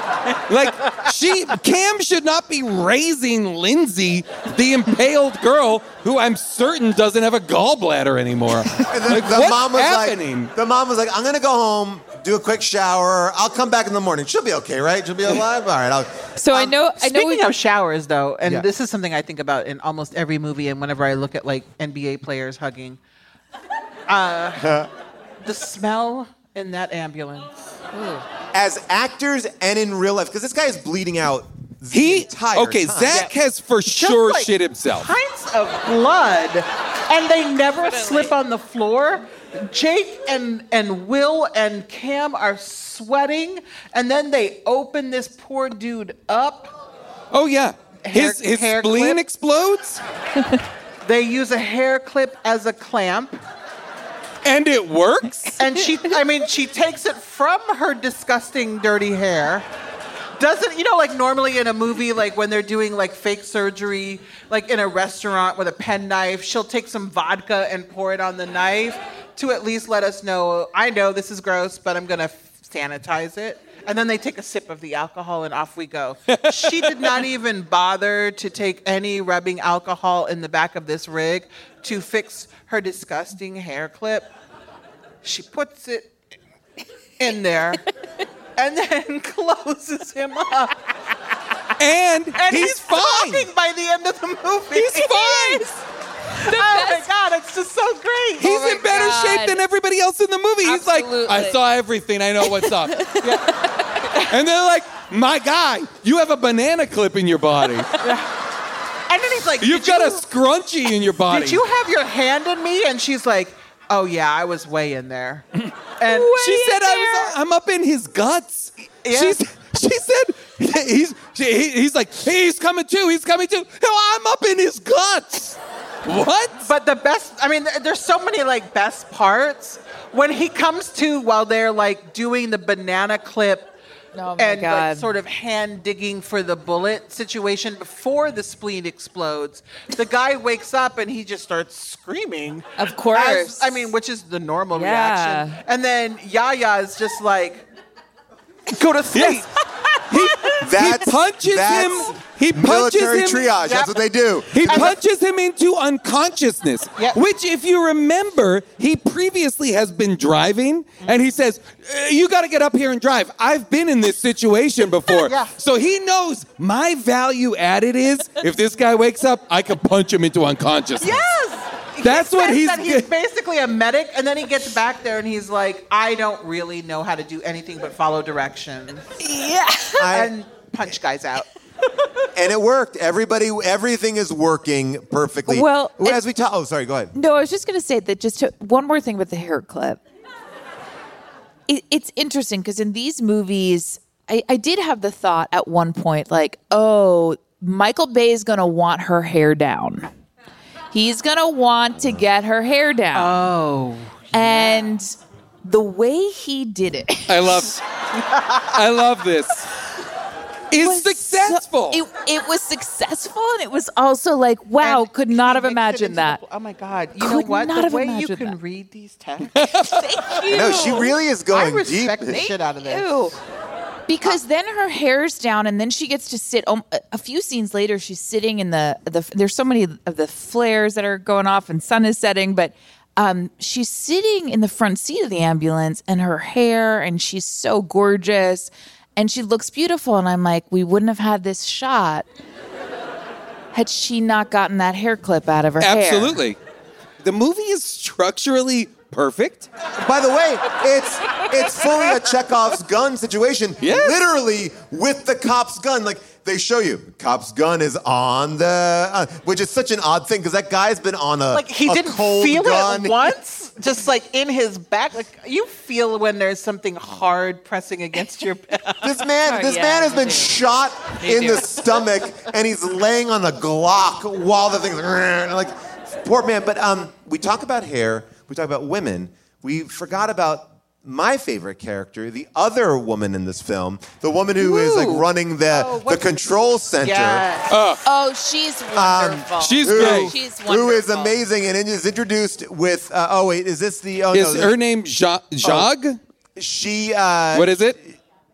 Cam should not be raising Lindsay, the impaled girl, who I'm certain doesn't have a gallbladder anymore. The mom was like, I'm going to go home, do a quick shower. I'll come back in the morning. She'll be okay, right? She'll be alive? All right. Speaking of showers, though, and this is something I think about in almost every movie and whenever I look at, like, NBA players hugging. The smell in that ambulance. Ooh. As actors and in real life, because this guy is bleeding out the entire time. Zach has for sure shit himself. of blood, and they never slip on the floor. Jake and Will and Cam are sweating, and then they open this poor dude up. Oh, yeah. His hair spleen clip. explodes? They use a hair clip as a clamp. And it works? And she takes it from her disgusting, dirty hair. Doesn't, like normally in a movie, like when they're doing like fake surgery, like in a restaurant with a penknife, she'll take some vodka and pour it on the knife to at least let us know, I know this is gross, but I'm going to sanitize it. And then they take a sip of the alcohol and off we go. She did not even bother to take any rubbing alcohol in the back of this rig to fix her disgusting hair clip. She puts it in there and then closes him up. And he's fine. Talking by the end of the movie. He's fine. My God, it's just so great. He's in better shape than everybody else in the movie. He's like, I saw everything. I know what's up. And they're like, my guy, you have a banana clip in your body. And then he's like, You've got a scrunchie in your body. Did you have your hand in me? And she's like, oh yeah, I was way in there. And she said, I'm up in his guts. Yeah. She said, he's like, hey, he's coming too. No, I'm up in his guts. What? But the best, there's so many like best parts. When he comes to while they're like doing the banana clip and like sort of hand digging for the bullet situation before the spleen explodes, the guy wakes up and he just starts screaming. Of course. Which is the normal reaction. And then Yaya is just like, go to sleep. Yes. He punches him. He punches military him. triage. That's what they do. He punches him into unconsciousness, which, if you remember, he previously has been driving, and he says, you got to get up here and drive. I've been in this situation before. So he knows my value added is, if this guy wakes up, I can punch him into unconsciousness. Yes! That's what he's... He's basically a medic, and then he gets back there, and he's like, I don't really know how to do anything but follow directions. Yeah. And punch guys out. And it worked. Everything is working perfectly. Well, as we talk, sorry, go ahead. No, I was just going to say that one more thing with the hair clip. It's interesting because in these movies, I did have the thought at one point, like, oh, Michael Bay is going to want her hair down. He's going to want to get her hair down. Oh. And the way he did it. I love this. Is successful. It was successful, and it was also like, wow, could not have imagined that. Oh my God! You know what? The way you can read these texts. Thank you. No, she really is going deep. I respect the shit out of this. Ew. Because then her hair's down, and then she gets to sit. A few scenes later, she's sitting in the. There's so many of the flares that are going off, and sun is setting, but. She's sitting in the front seat of the ambulance, and her hair, and she's so gorgeous. And she looks beautiful, and I'm like, we wouldn't have had this shot had she not gotten that hair clip out of her hair. Absolutely. The movie is structurally perfect. By the way, it's fully a Chekhov's gun situation. Yes. Literally with the cop's gun. Like, they show you, cop's gun is on the... which is such an odd thing, because that guy's been on a he didn't cold feel gun. it once, just like in his back. Like, you feel when there's something hard pressing against your back. This man has been shot in the stomach, and he's laying on the Glock while the thing's... like, poor man. But we talk about hair, we talk about women. We forgot about my favorite character, the other woman in this film, the woman who is like running the control center. Yes. She's wonderful. She's great. She's wonderful. Who is amazing and is introduced with. Is this the? Is her name Zog? She. What is it?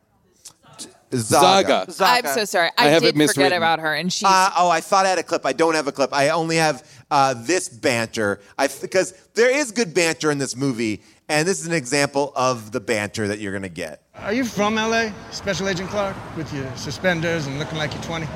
Zaga. I'm so sorry. I did forget about her, and she's. I thought I had a clip. I don't have a clip. I only have this banter. Because there is good banter in this movie. And this is an example of the banter that you're going to get. Are you from L.A., Special Agent Clark, with your suspenders and looking like you're 20?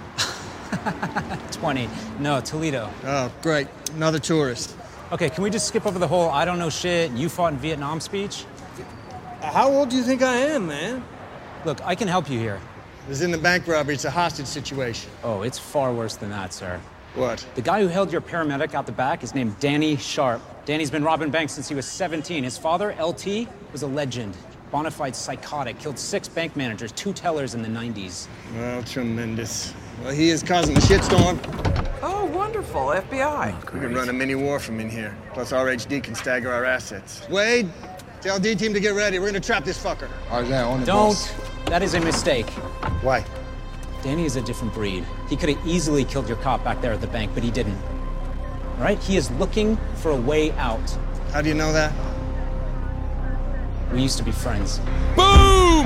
20. No, Toledo. Oh, great. Another tourist. Okay, can we just skip over the whole I don't know shit, you fought in Vietnam speech? How old do you think I am, man? Look, I can help you here. This isn't a bank robbery. It's a hostage situation. Oh, it's far worse than that, sir. What? The guy who held your paramedic out the back is named Danny Sharp. Danny's been robbing banks since he was 17. His father, LT, was a legend. Bonafide psychotic, killed 6 bank managers, 2 tellers in the 90s. Well, tremendous. Well, he is causing the shitstorm. Oh, wonderful. FBI. We can run a mini war from in here. Plus, RHD can stagger our assets. Wade, tell D team to get ready. We're gonna trap this fucker. Don't. That is a mistake. Why? Danny is a different breed. He could have easily killed your cop back there at the bank, but he didn't. All right? He is looking for a way out. How do you know that? We used to be friends. Boom!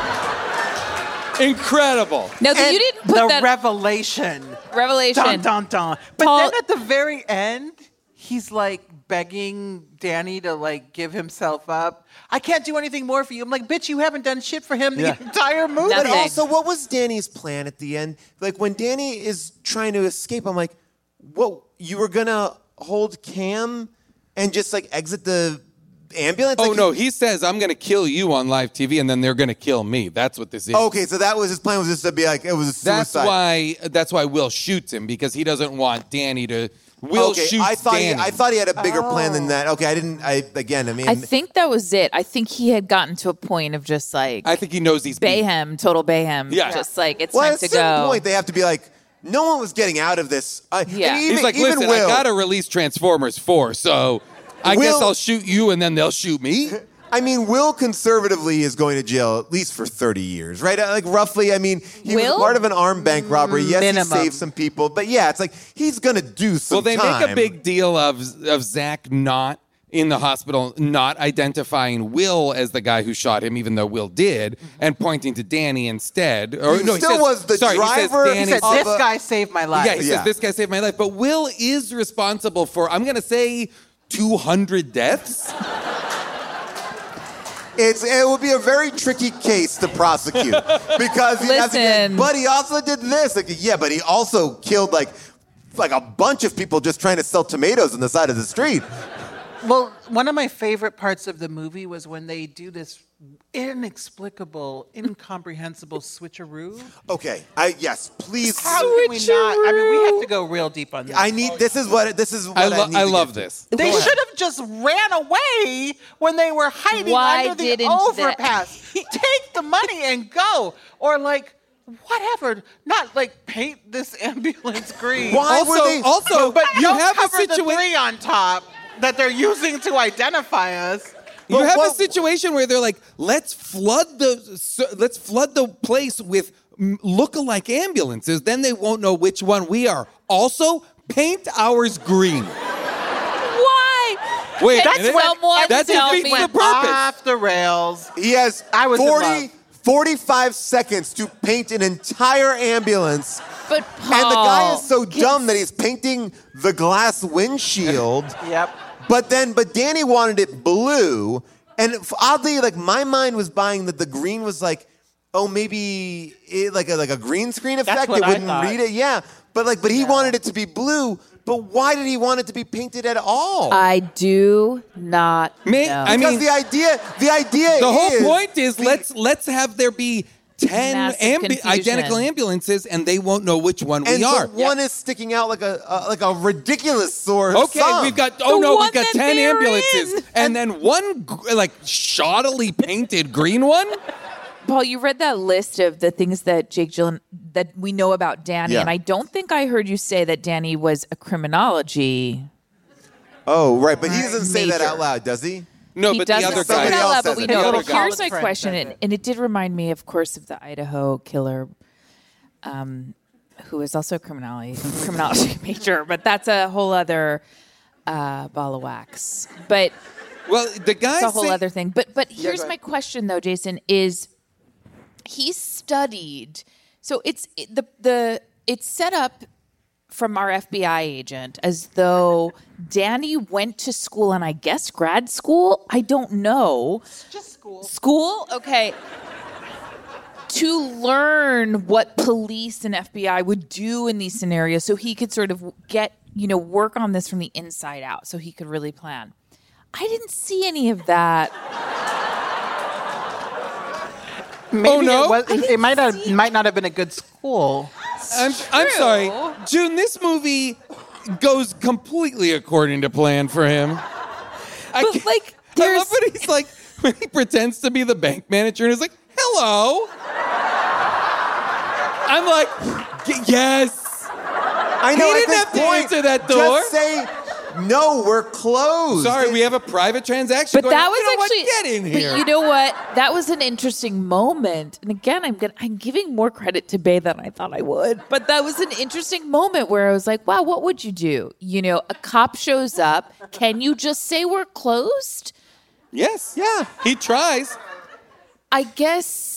Incredible. No, you didn't put the that... revelation. Revelation. Dun, dun, dun. But Paul... then at the very end, he's like begging Danny to like give himself up. I can't do anything more for you. I'm like, bitch, you haven't done shit for him the entire movie. But also, what was Danny's plan at the end? Like, when Danny is trying to escape, I'm like, what? You were going to hold Cam and just, like, exit the ambulance? Oh, like, no, he says, I'm going to kill you on live TV, and then they're going to kill me. That's what this is. Okay, so that was his plan, was just to be like, it was a suicide. That's why Will shoots him, because he doesn't want Danny to... Will shoots Danny. I thought he had a bigger plan than that. Okay, I think that was it. I think he had gotten to a point of just like... I think he knows he's... Bayhem, total bayhem. Yeah. Just like, it's time to go. Well, at a certain point, they have to be like, no one was getting out of this. He's like, listen, I got to release Transformers 4, so I guess I'll shoot you and then they'll shoot me. I mean, Will conservatively is going to jail at least for 30 years, right? Like, roughly, I mean, he was part of an armed bank robbery. Yes, Minimum. He saved some people. But yeah, it's like, he's going to do some Well, they time. make a big deal of Zach not in the hospital, not identifying Will as the guy who shot him, even though Will did, and pointing to Danny instead. Or, he still was the driver. He said, this guy saved my life. Yeah, he says, this guy saved my life. But Will is responsible for, I'm going to say, 200 deaths. It would be a very tricky case to prosecute because you have to get, but he also did this. Like, yeah, but he also killed like a bunch of people just trying to sell tomatoes on the side of the street. Well, one of my favorite parts of the movie was when they do this inexplicable, incomprehensible switcheroo. Okay, yes, please. How can we not? I mean, we have to go real deep on this. This is what I love this. They should have just ran away when they were hiding under the overpass. Take the money and go, or like. Whatever, not like paint this ambulance green. Why were they? Also, but you don't have cover a situation the 3 on top that they're using to identify us. You have a situation where they're like, let's flood the place with look-alike ambulances. Then they won't know which one we are. Also, paint ours green. Why? Wait, that's defeats the purpose. Off the rails. He has 45 seconds to paint an entire ambulance. But Paul, and the guy is so dumb that he's painting the glass windshield. Yep. But Danny wanted it blue. And oddly, like, my mind was buying that the green was like, oh, maybe like a green screen effect. That's what it wouldn't I thought. read it. Yeah. But he wanted it to be blue. But why did he want it to be painted at all? I do not know. Because the idea the whole point is let's have there be 10 identical ambulances, and they won't know which one we are. And one is sticking out like a ridiculous sore Okay, thumb. we've got 10 ambulances, and then one like shoddily painted green one. Paul, you read that list of the things that Jake Gyllenhaal that we know about Danny, and I don't think I heard you say that Danny was a criminology. Oh, right, but he doesn't say that out loud, does he? No, he but the other guy. Out loud, but we know. But here's my question, and it did remind me, of course, of the Idaho killer, who is also a criminology major, but that's a whole other ball of wax. But the guy, it's a whole other thing. But here's my question, though, Jason, is he studied. So it's set up from our FBI agent as though Danny went to school, and I guess grad school? I don't know. Just school. School? Okay. To learn what police and FBI would do in these scenarios so he could sort of work on this from the inside out so he could really plan. I didn't see any of that. Maybe it might not have been a good school. I'm sorry, June. This movie goes completely according to plan for him. I love when he's like, when he pretends to be the bank manager and is like, "Hello." I'm like, yes. I know. He didn't have to answer that door. Just say, no, we're closed. Sorry, we have a private transaction. But that was actually. Get in here. But you know what? That was an interesting moment. And again, I'm giving more credit to Bae than I thought I would. But that was an interesting moment where I was like, wow, what would you do? You know, a cop shows up. Can you just say we're closed? Yes. Yeah. He tries. I guess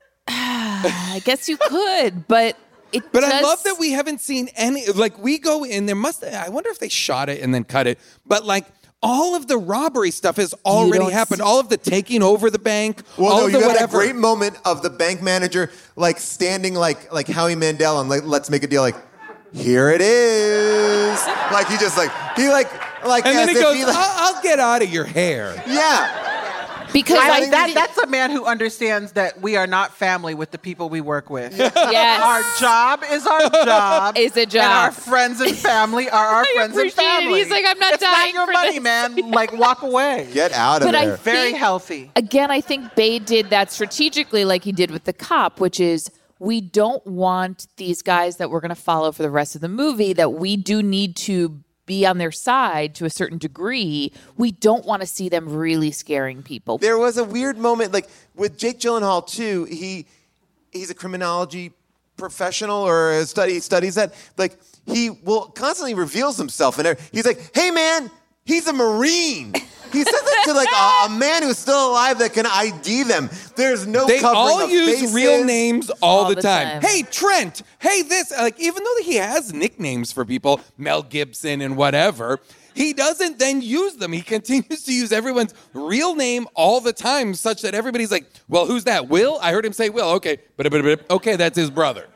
you could, but I love that we haven't seen any. Like, we go in, I wonder if they shot it and then cut it. But like, all of the robbery stuff has already happened. All of the taking over the bank. Well, all no, you of got that great moment of the bank manager like standing like Howie Mandel on Let's Make a Deal, like, here it is. Like he just like and then he goes, I'll get out of your hair. Yeah. Because that's a man who understands that we are not family with the people we work with. Yes. Our job is our job. Is a job. And our friends and family are our friends and family. He's like, I'm not dying not your for money, this. man. Like, walk away. Get out of there. Very healthy. Again, I think Bae did that strategically like he did with the cop, which is we don't want these guys that we're going to follow for the rest of the movie that we do need to be on their side to a certain degree. We don't want to see them really scaring people. There was a weird moment, like with Jake Gyllenhaal too. He's a criminology professional or studies that. Like he will constantly reveals himself, and he's like, "Hey man, he's a Marine." He says it to like a man who's still alive that can ID them. There's no They covering all of use faces. real names all the time. time. Hey, Trent. Hey, this. Like, even though he has nicknames for people, Mel Gibson and whatever, he doesn't then use them. He continues to use everyone's real name all the time, such that everybody's like, well, who's that? Will? I heard him say Will. Okay. Okay, that's his brother.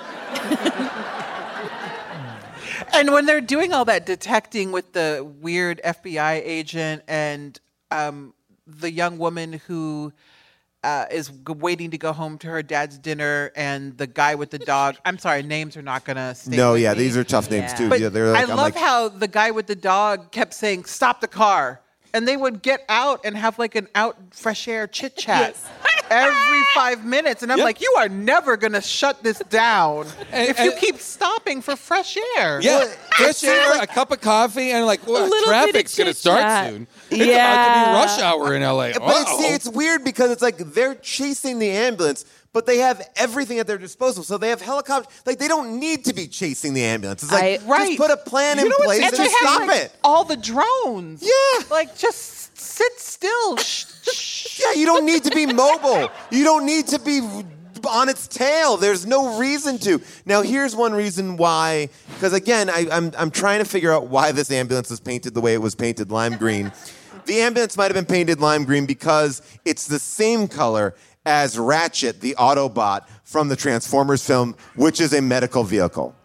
And when they're doing all that detecting with the weird FBI agent and the young woman who is waiting to go home to her dad's dinner and the guy with the dog. I'm sorry, names are not going to stay with me. These are tough names too. But Yeah, they're like, I love how the guy with the dog kept saying, stop the car. And they would get out and have like an out fresh air chit chat every 5 minutes. And I'm like, you are never going to shut this down if you keep stopping for fresh air. Yeah, fresh air, a cup of coffee, and like, well, traffic's going to start soon. It's about to be rush hour in LA. But it's weird because it's like they're chasing the ambulance, but they have everything at their disposal. So they have helicopters. Like, they don't need to be chasing the ambulance. It's like, just put a plan in place and stop it. All the drones. Yeah. Like, just sit still. Yeah, you don't need to be mobile. You don't need to be on its tail. There's no reason to. Now, here's one reason why. Because, again, I'm trying to figure out why this ambulance was painted the way it was painted, lime green. The ambulance might have been painted lime green because it's the same color as Ratchet, the Autobot from the Transformers film, which is a medical vehicle.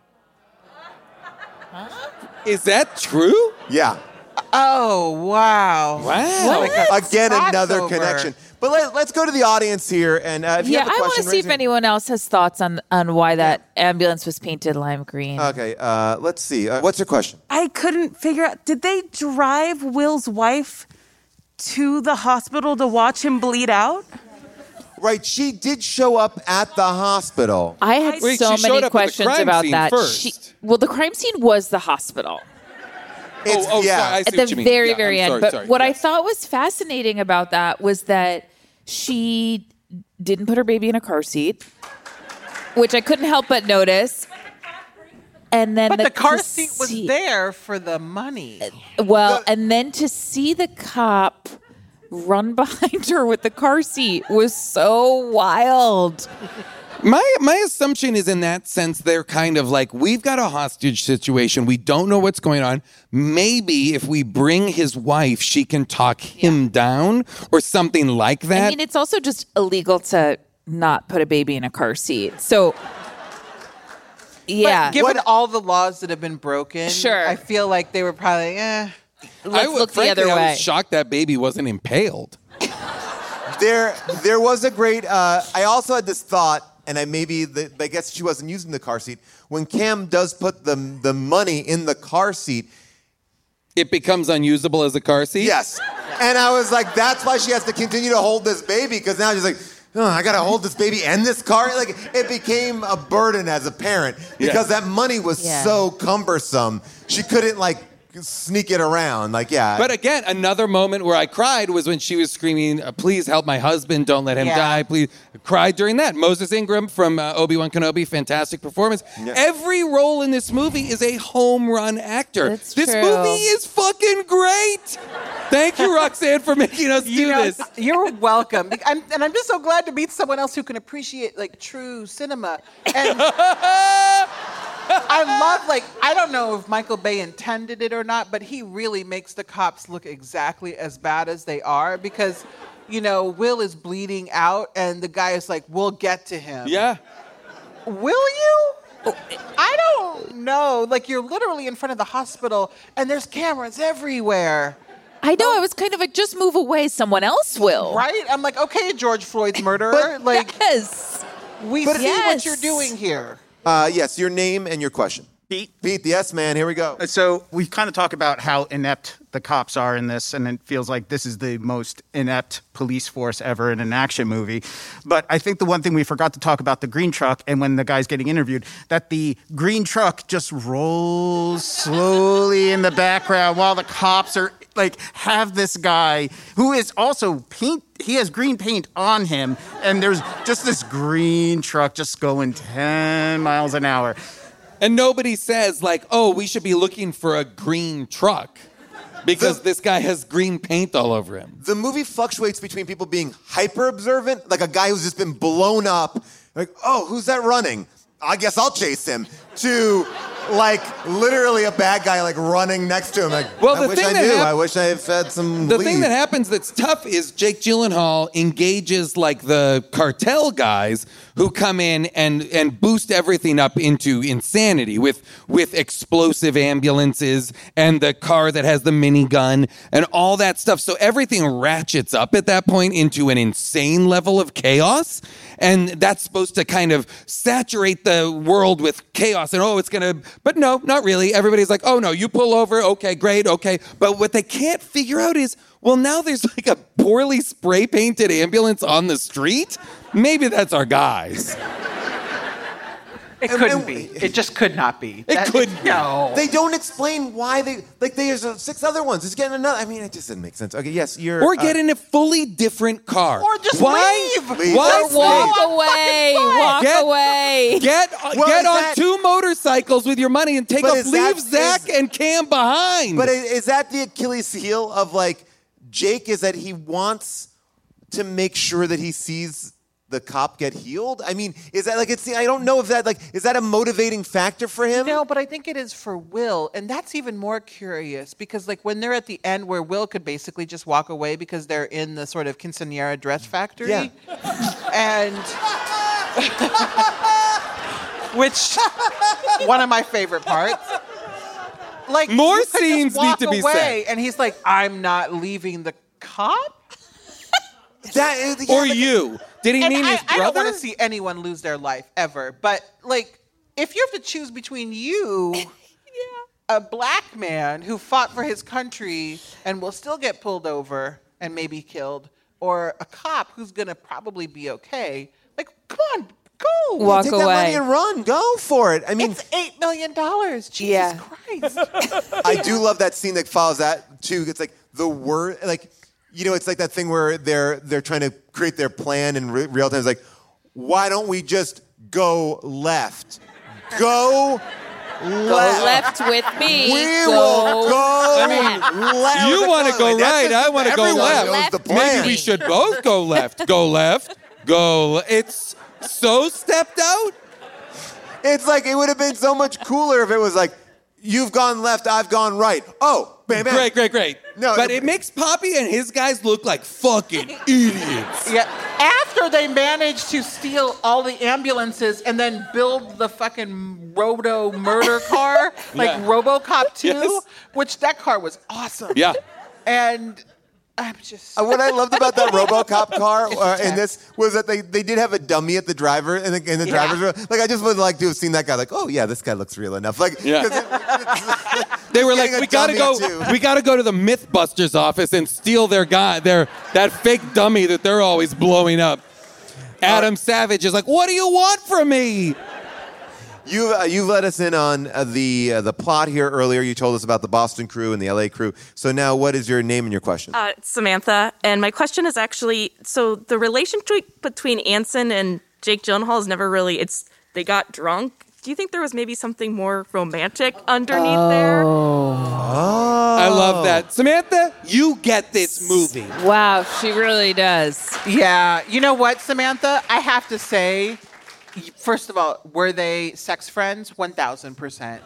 Is that true? Yeah. Oh, wow. Wow. Again, another connection. But let's go to the audience here. And if you have a question, I want to see if anyone else has thoughts on why that ambulance was painted lime green. Okay, let's see. What's your question? I couldn't figure out, did they drive Will's wife to the hospital to watch him bleed out? Right, she did show up at the hospital. I had so many questions about that. The crime scene was the hospital. Sorry, at the very, very end. But what I thought was fascinating about that was that she didn't put her baby in a car seat, which I couldn't help but notice. And then the car seat was there for the money. Well, and then to see the cop run behind her with the car seat was so wild. My assumption is in that sense, they're kind of like, we've got a hostage situation. We don't know what's going on. Maybe if we bring his wife, she can talk him down or something like that. I mean, it's also just illegal to not put a baby in a car seat. So, yeah. But given all the laws that have been broken, I feel like they were probably, Let's look the other way. I was shocked that baby wasn't impaled. There was a great. I also had this thought, and I guess she wasn't using the car seat. When Cam does put the money in the car seat, it becomes unusable as a car seat? Yes. And I was like, that's why she has to continue to hold this baby, because now she's like, oh, I got to hold this baby and this car. Like, it became a burden as a parent because that money was so cumbersome. She couldn't, sneak it around. But again, another moment where I cried was when she was screaming, please help my husband, don't let him die, please. I cried during that. Moses Ingram from Obi-Wan Kenobi, fantastic performance. Yeah. Every role in this movie is a home run actor. That's this true. movie is fucking great. Thank you, Roxanne, for making us do this. You're welcome. I'm just so glad to meet someone else who can appreciate true cinema. And I love, I don't know if Michael Bay intended it or not, but he really makes the cops look exactly as bad as they are because, Will is bleeding out and the guy is like, we'll get to him. Yeah. Will you? I don't know. You're literally in front of the hospital and there's cameras everywhere. I know. I was kind of like, just move away. Someone else will. Right? I'm like, okay, George Floyd's murderer. Yes. We see what you're doing here. Yes, your name and your question. Pete, the yes man, here we go. So we kind of talk about how inept the cops are in this, and it feels like this is the most inept police force ever in an action movie. But I think the one thing we forgot to talk about the green truck, and when the guy's getting interviewed, that the green truck just rolls slowly in the background while the cops are have this guy who is also he has green paint on him, and there's just this green truck just going 10 miles an hour. And nobody says, we should be looking for a green truck because this guy has green paint all over him. The movie fluctuates between people being hyper-observant, like a guy who's just been blown up, who's that running? I guess I'll chase him, to literally a bad guy running next to him. I wish I knew. I wish I had some The lead. thing that happens that's tough is Jake Gyllenhaal engages the cartel guys who come in and boost everything up into insanity with explosive ambulances and the car that has the minigun and all that stuff. So everything ratchets up at that point into an insane level of chaos. And that's supposed to kind of saturate the world with chaos. And, it's going to... But no, not really. Everybody's like, oh, no, you pull over. Okay, great, okay. But what they can't figure out is, well, now there's a poorly spray-painted ambulance on the street? Maybe that's our guys. It couldn't be. It just could not be. It couldn't be. No. They don't explain why they... there's 6 other ones. It's getting another... it just didn't make sense. Okay, yes, you're... Or get in a fully different car. Or just leave. Why? Walk away. Walk away. Get on 2 motorcycles with your money and take off. Leave Zach and Cam behind. But is that the Achilles heel of, Jake, is that he wants to make sure that he sees the cop get healed? Is that I don't know if that is that a motivating factor for him? No, but I think it is for Will, and that's even more curious because when they're at the end where Will could basically just walk away because they're in the sort of quinceañera dress factory, and which one of my favorite parts. More scenes need to be said. And he's like, I'm not leaving the cop? Or you. Did he mean his brother? I don't want to see anyone lose their life ever. But if you have to choose between you, a black man who fought for his country and will still get pulled over and maybe killed, or a cop who's going to probably be okay, come on, go. Walk Take away. that money and run. Go for it. It's $8 million. Jesus Christ. I do love that scene that follows that, too. It's the word... it's that thing where they're trying to create their plan in real time. It's why don't we just go left? Go left with me. We will go left. You want to go right. I want to go left. Maybe we should both go left. Go left. Go. It's so stepped out. It's it would have been so much cooler if it was you've gone left, I've gone right. Oh, bam, bam. Great. No, but it makes Poppy and his guys look like fucking idiots. Yeah. After they managed to steal all the ambulances and then build the fucking Robo murder car, RoboCop 2, which that car was awesome. Yeah. And I'm just. What I loved about that RoboCop car in this was that they did have a dummy at the driver in the driver's room. Like I just would like to have seen that guy. Like, oh yeah, this guy looks real enough. Like, they were like, we gotta go to the MythBusters office and steal that fake dummy that they're always blowing up. Adam Savage is like, what do you want from me? You let us in on the plot here earlier. You told us about the Boston crew and the LA crew. So now what is your name and your question? It's Samantha. And my question is actually, so the relationship between Anson and Jake Gyllenhaal is never really, they got drunk. Do you think there was maybe something more romantic underneath there? I love that. Samantha, you get this movie. Wow, she really does. Yeah. You know what, Samantha? I have to say, first of all, were they sex friends? 1,000%.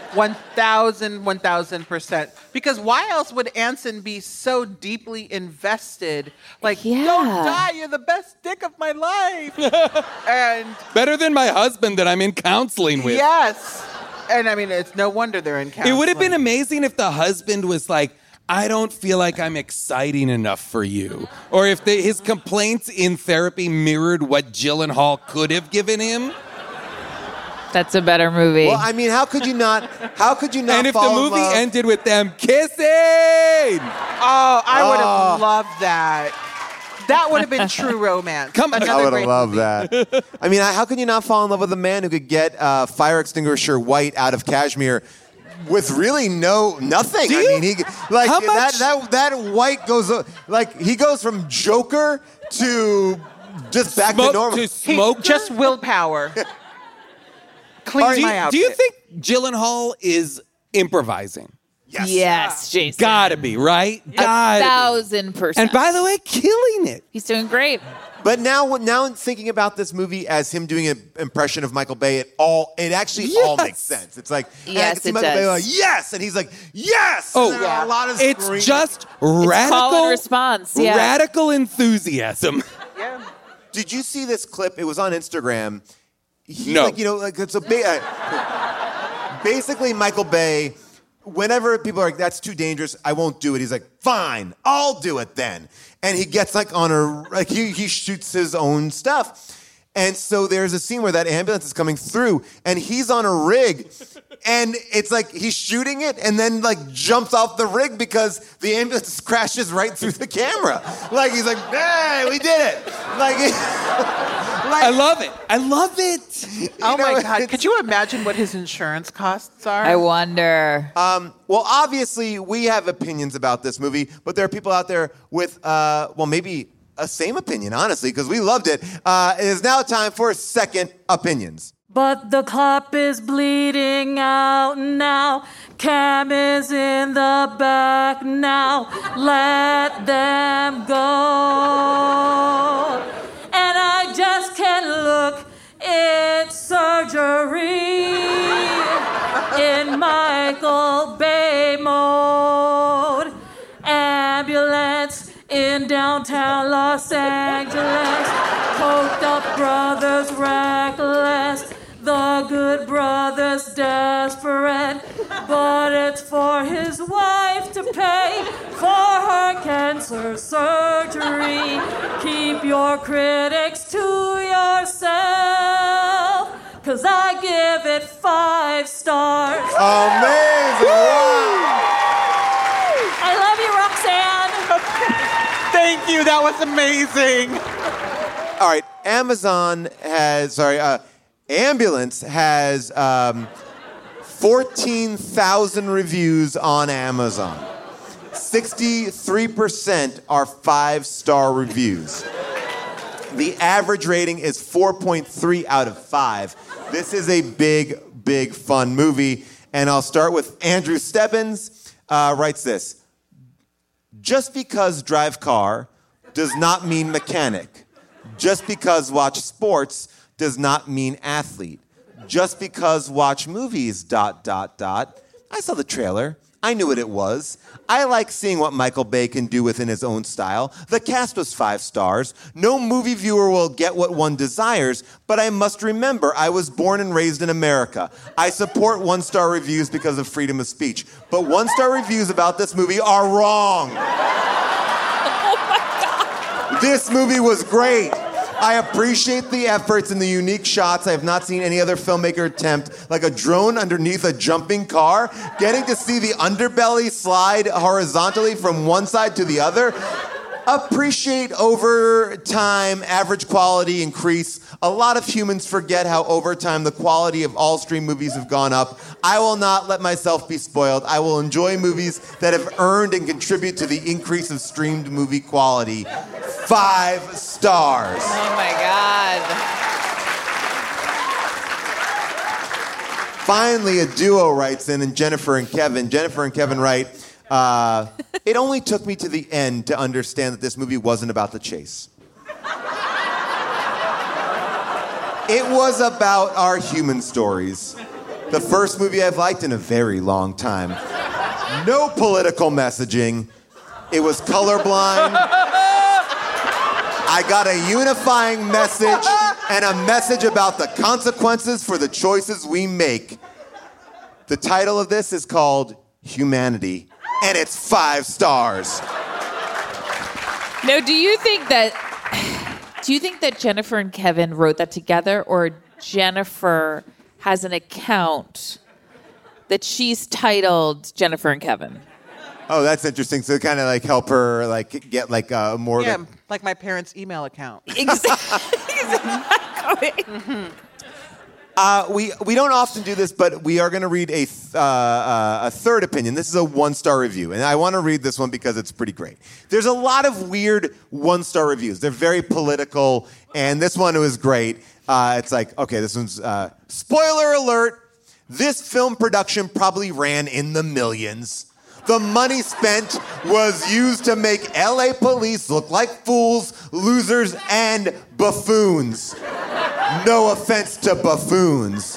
1,000%. Because why else would Anson be so deeply invested? Like, don't die, you're the best dick of my life. And better than my husband that I'm in counseling with. Yes. And I mean, it's no wonder they're in counseling. It would have been amazing if the husband was like, I don't feel like I'm exciting enough for you. Or if his complaints in therapy mirrored what Gyllenhaal could have given him. That's a better movie. Well, I mean, how could you not And if the fall in movie love? ended with them kissing. Oh, I would have loved that. That would have been true romance. I would have loved that. I mean, how can you not fall in love with a man who could get fire extinguisher white out of cashmere with really nothing? I mean, he like How much? that white goes like he goes from Joker to just back to normal. Just willpower. Clean my outfit. Do you think Gyllenhaal is improvising? Yes, Jason. Gotta be, right? 1,000%. And by the way, killing it. He's doing great. But now thinking about this movie as him doing an impression of Michael Bay, it actually all makes sense. It's like, Yes, and I can see it Michael Bay does. like, yes, and he's like, yes. Oh, And a lot of it's screaming. just It's radical call and response. Yeah. radical enthusiasm. Did you see this clip? It was on Instagram. No. It's a basically Michael Bay. Whenever people are like, that's too dangerous, I won't do it. He's like, fine, I'll do it then. And he gets he shoots his own stuff. And so there's a scene where that ambulance is coming through and he's on a rig and it's like he's shooting it and then like jumps off the rig because the ambulance crashes right through the camera. Like he's like, hey, we did it. I love it. I love it. Oh my God. Could you imagine what his insurance costs are? I wonder. Well, obviously, we have opinions about this movie, but there are people out there with, maybe a same opinion, honestly, because we loved it. It is now time for second opinions. But the cop is bleeding out now. Cam is in the back now. Let them go. And I just can't look. It's surgery in Michael Bay mode. Ambulance in downtown Los Angeles. Coked up brothers reckless. The good brother's desperate. But it's for his wife to pay for her cancer surgery. Keep your critics to yourself. 'Cause I give it 5 stars. Amazing. Wow. I love you, Roxanne. Thank you. That was amazing. All right, Ambulance has 14,000 reviews on Amazon. 63% are 5-star reviews. The average rating is 4.3 out of 5. This is a big, big fun movie. And I'll start with Andrew Stebbins, writes this. Just because drive car does not mean mechanic. Just because watch sports does not mean athlete. Just because watch movies, ... I saw the trailer. I knew what it was. I like seeing what Michael Bay can do within his own style. The cast was 5 stars. No movie viewer will get what one desires, but I must remember I was born and raised in America. I support 1-star reviews because of freedom of speech, but 1-star reviews about this movie are wrong. This movie was great. I appreciate the efforts and the unique shots. I have not seen any other filmmaker attempt, like a drone underneath a jumping car, getting to see the underbelly slide horizontally from one side to the other. Appreciate over time, average quality increase. A lot of humans forget how over time the quality of all stream movies have gone up. I will not let myself be spoiled. I will enjoy movies that have earned and contribute to the increase of streamed movie quality. 5 stars. Oh my God. Finally, a duo writes in, and Jennifer and Kevin. Jennifer and Kevin write, it only took me to the end to understand that this movie wasn't about the chase. It was about our human stories. The first movie I've liked in a very long time. No political messaging. It was colorblind. I got a unifying message and a message about the consequences for the choices we make. The title of this is called Humanity, and it's 5 stars. Now, do you think that Jennifer and Kevin wrote that together, or Jennifer has an account that she's titled Jennifer and Kevin? Oh, that's interesting. So kind of like help her like get like more. Yeah, like my parents' email account. Exactly. We don't often do this, but we are going to read a third opinion. This is a 1-star review, and I want to read this one because it's pretty great. There's a lot of weird 1-star reviews. They're very political, and this one was great. It's like, okay, this one's spoiler alert. This film production probably ran in the millions. The money spent was used to make LA police look like fools, losers, and buffoons. No offense to buffoons.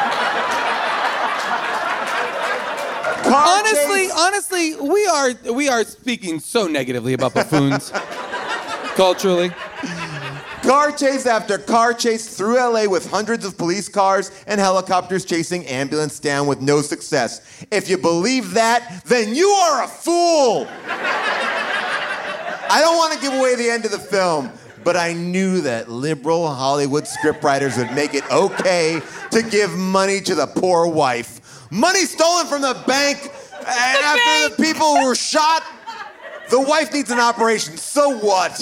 Honestly, we are speaking so negatively about buffoons culturally. Car chase after car chase through LA with hundreds of police cars and helicopters chasing ambulance down with no success. If you believe that, then you are a fool. I don't want to give away the end of the film, but I knew that liberal Hollywood scriptwriters would make it okay to give money to the poor wife. Money stolen from the bank, and after the people were shot, the wife needs an operation. So what?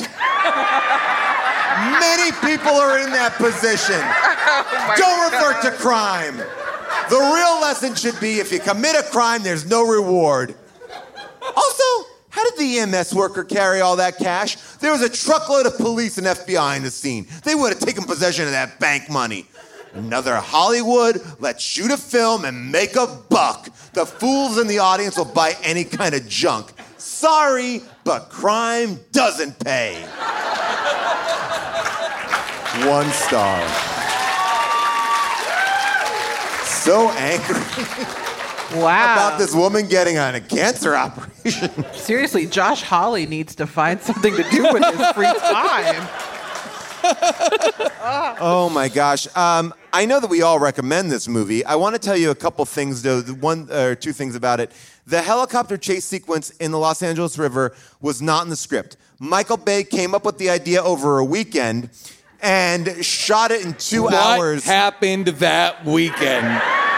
Many people are in that position. Don't revert to crime. The real lesson should be if you commit a crime, there's no reward. Also, how did the EMS worker carry all that cash? There was a truckload of police and FBI in the scene. They would have taken possession of that bank money. Another Hollywood, let's shoot a film and make a buck. The fools in the audience will buy any kind of junk. Sorry, but crime doesn't pay. 1 star. So angry. Wow. About this woman getting on a cancer operation. Seriously, Josh Hawley needs to find something to do with his free time. Oh my gosh. I know that we all recommend this movie. I want to tell you a couple things, though. One or two things about it. The helicopter chase sequence in the Los Angeles River was not in the script. Michael Bay came up with the idea over a weekend and shot it in 2 hours. What happened that weekend?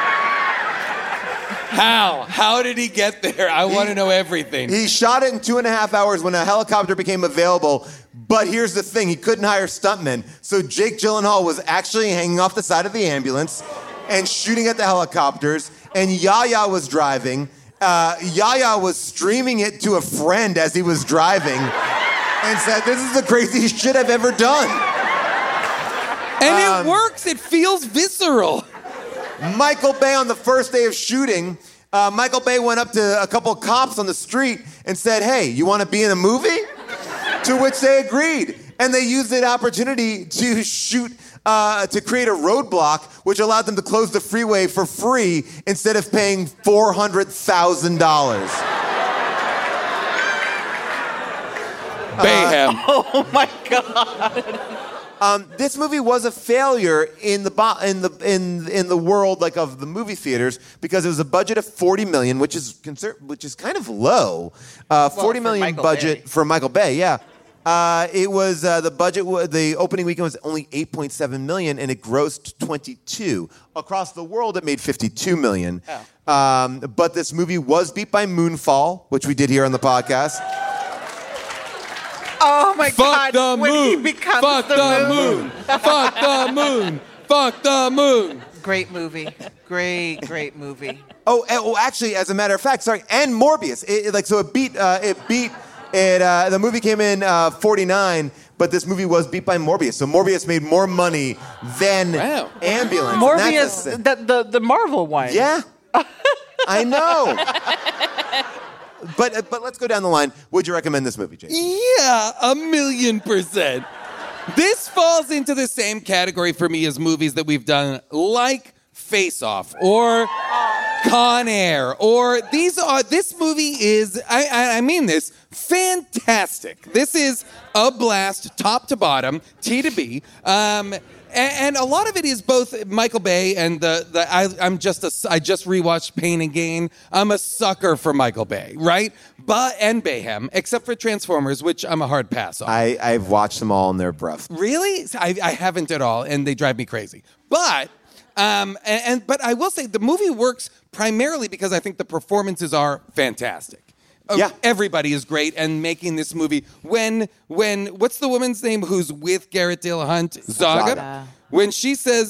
How did he get there? I want to know everything. He shot it in 2.5 hours when a helicopter became available. But here's the thing, he couldn't hire stuntmen. So Jake Gyllenhaal was actually hanging off the side of the ambulance and shooting at the helicopters. And Yahya was driving. Yahya was streaming it to a friend as he was driving and said, "This is the craziest shit I've ever done." And it works. It feels visceral. Michael Bay, on the first day of shooting, Michael Bay went up to a couple of cops on the street and said, "Hey, you want to be in a movie?" To which they agreed. And they used the opportunity to shoot, to create a roadblock, which allowed them to close the freeway for free instead of paying $400,000. Bayhem. Oh my God. This movie was a failure in the world like of the movie theaters because it was a budget of $40 million, which is kind of low. $40 million budget for Michael Bay, yeah. It was the budget. The opening weekend was only $8.7 million, and it grossed 22. Across the world, it made $52 million. Oh. But this movie was beat by Moonfall, which we did here on the podcast. Oh my Fuck God! the when moon. he becomes Fuck the moon. Fuck the moon. Fuck the moon. Great movie. Great movie. Oh, actually, as a matter of fact, sorry, and Morbius. It beat. The movie came in 49, but this movie was beat by Morbius. So Morbius made more money than Ambulance. Morbius, the Marvel one. Yeah, I know. But let's go down the line. Would you recommend this movie, Jason? Yeah, 1,000,000%. This falls into the same category for me as movies that we've done, like Face Off or Con Air, or this movie is, I mean this, fantastic. This is a blast, top to bottom, T to B. And a lot of it is both Michael Bay and I just rewatched Pain and Gain. I'm a sucker for Michael Bay, right? And Bayhem, except for Transformers, which I'm a hard pass on. I've watched them all in their breath. Really? I haven't at all, and they drive me crazy. But but I will say the movie works primarily because I think the performances are fantastic. Yeah, everybody is great, and making this movie. When what's the woman's name who's with Garrett Dillahunt? Zaga. When she says,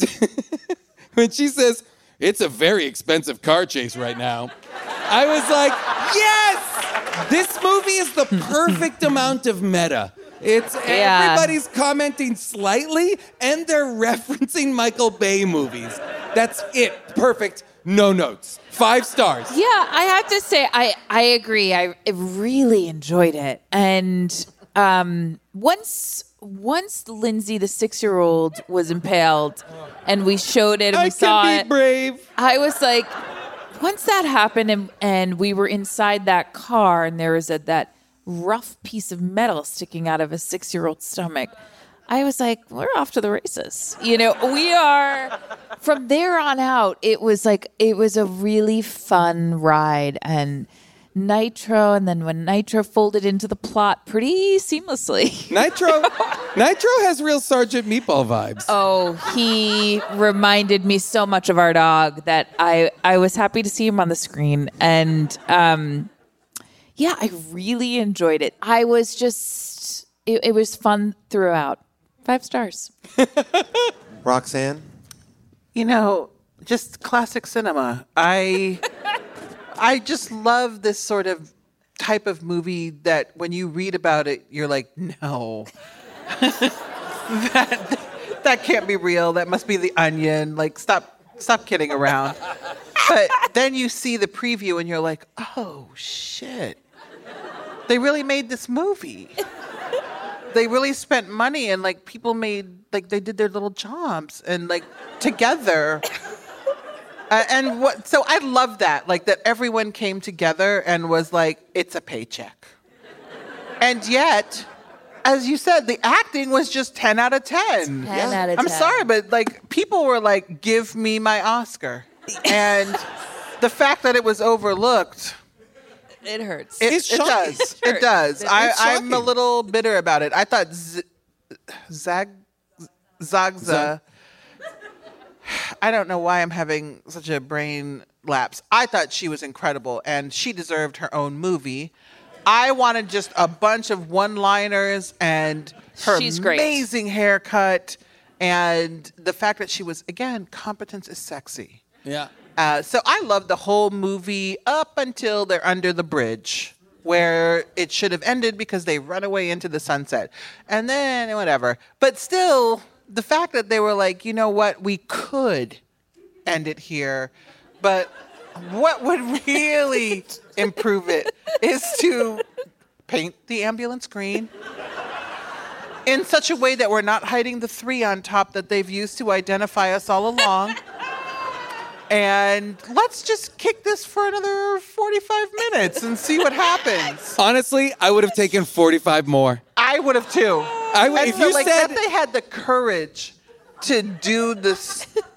it's a very expensive car chase right now. I was like, yes, this movie is the perfect amount of meta. Everybody's commenting slightly, and they're referencing Michael Bay movies. That's it. Perfect. No notes. 5 stars. Yeah, I have to say, I agree. I really enjoyed it. And once Lindsay, the 6-year-old, was impaled, and we showed it and we saw it. I can be brave. I was like, once that happened and we were inside that car and there was that rough piece of metal sticking out of a 6-year-old's stomach, I was like, we're off to the races. We are, from there on out, it was a really fun ride. And Nitro, and then when Nitro folded into the plot pretty seamlessly. Nitro has real Sergeant Meatball vibes. Oh, he reminded me so much of our dog that I was happy to see him on the screen. And yeah, I really enjoyed it. I was just, it was fun throughout. 5 stars. Roxanne? Just classic cinema. I just love this sort of type of movie that when you read about it, you're like, no. that can't be real. That must be The Onion. Like, stop kidding around. But then you see the preview and you're like, oh, shit. They really made this movie. They really spent money, and people made, they did their little jobs and together. So I love that, that everyone came together and was like, it's a paycheck. And yet, as you said, the acting was just 10 out of 10. 10 out of 10. I'm sorry, but people were like, give me my Oscar. And the fact that it was overlooked. It hurts. It does. It does. I'm a little bitter about it. I thought Zagza. I don't know why I'm having such a brain lapse. I thought she was incredible, and she deserved her own movie. I wanted just a bunch of one-liners and her amazing haircut, and the fact that she was, again, competence is sexy. Yeah. So I loved the whole movie up until they're under the bridge, where it should have ended because they run away into the sunset. And then whatever. But still, the fact that they were like, you know what, we could end it here, but what would really improve it is to paint the ambulance green in such a way that we're not hiding the 3 on top that they've used to identify us all along. And let's just kick this for another 45 minutes and see what happens. Honestly, I would have taken 45 more. I would have too. If you said that they had the courage to do the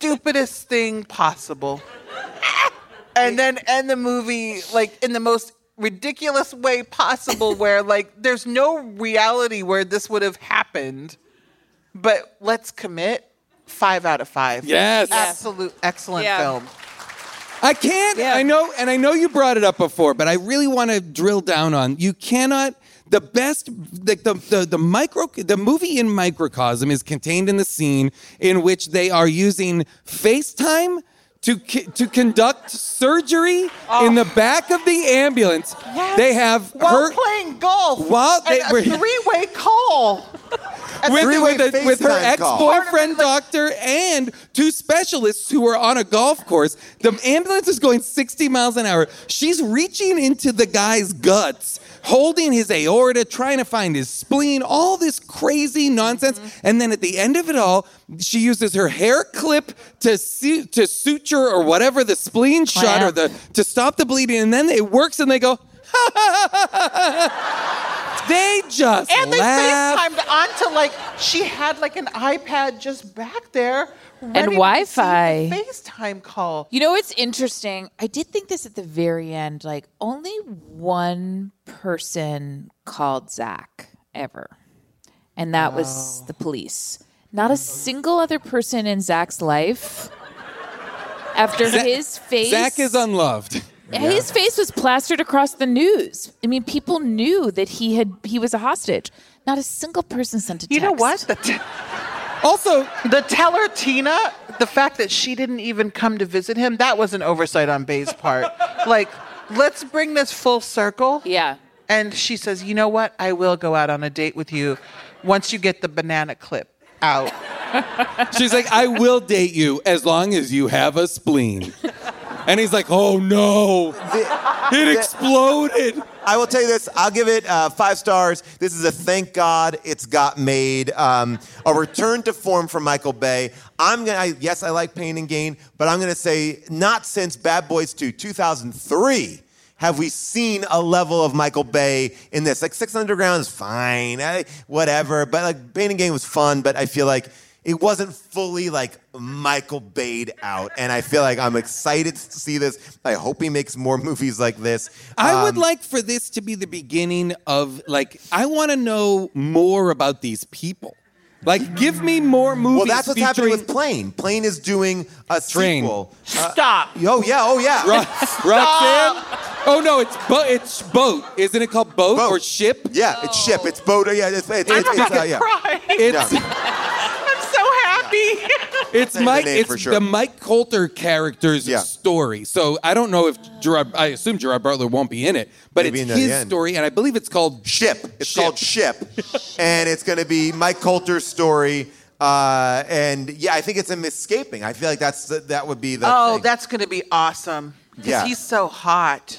stupidest thing possible, and then end the movie in the most ridiculous way possible where like there's no reality where this would have happened. But let's commit 5 out of 5. Yes. Absolute excellent film. I can't. Yeah. I know you brought it up before, but I really want to drill down on you cannot. The best, like the movie in microcosm is contained in the scene in which they are using FaceTime to conduct surgery in the back of the ambulance. Yes. They have while playing golf. While they were a 3-way call. with her ex-boyfriend doctor and 2 specialists who are on a golf course. The ambulance is going 60 miles an hour. She's reaching into the guy's guts, holding his aorta, trying to find his spleen, all this crazy nonsense. And then at the end of it all, she uses her hair clip to suture or whatever the spleen shot or to stop the bleeding. And then it works and they go, they just and they laugh. FaceTimed onto like she had like an iPad just back there And ready to Wi-Fi. receive the FaceTime call. You know what's interesting? I did think this at the very end. Like only one person called Zach ever, and that was the police. Not a single other person in Zach's life. After his face, Zach is unloved. His face was plastered across the news. I mean, people knew that he was a hostage. Not a single person sent a text. You know what? Also, the teller Tina, the fact that she didn't even come to visit him, that was an oversight on Bay's part. Like, let's bring this full circle. Yeah. And she says, you know what? I will go out on a date with you once you get the banana clip out. She's like, I will date you as long as you have a spleen. And he's like, oh no, it exploded. I will tell you this, I'll give it 5 stars. This is a thank God it's got made. A return to form from Michael Bay. Yes, I like Pain and Gain, but I'm going to say not since Bad Boys 2, 2003, have we seen a level of Michael Bay in this. Like Six Underground is fine, whatever, but like Pain and Gain was fun, but I feel like it wasn't fully like Michael Bay'd out, and I feel like I'm excited to see this. I hope he makes more movies like this. I would like for this to be the beginning of, like, I want to know more about these people. Like, give me more movies. Well, that's what's happening with Plane. Plane is doing a sequel. Stop. Oh yeah. Roxanne? Oh no, it's Boat. Isn't it called Boat or Ship? Yeah, it's Ship. It's Boat. Yeah, it's I'm fucking crying. I'm so happy. It's the Mike Coulter character's story. So I don't know if I assume Gerard Butler won't be in it, but Maybe it's in the his end. story, and I believe it's called Ship. It's called Ship, and it's going to be Mike Coulter's story. And yeah, I think it's him escaping. I feel like that would be the thing. That's going to be awesome. Because Yeah. he's so hot.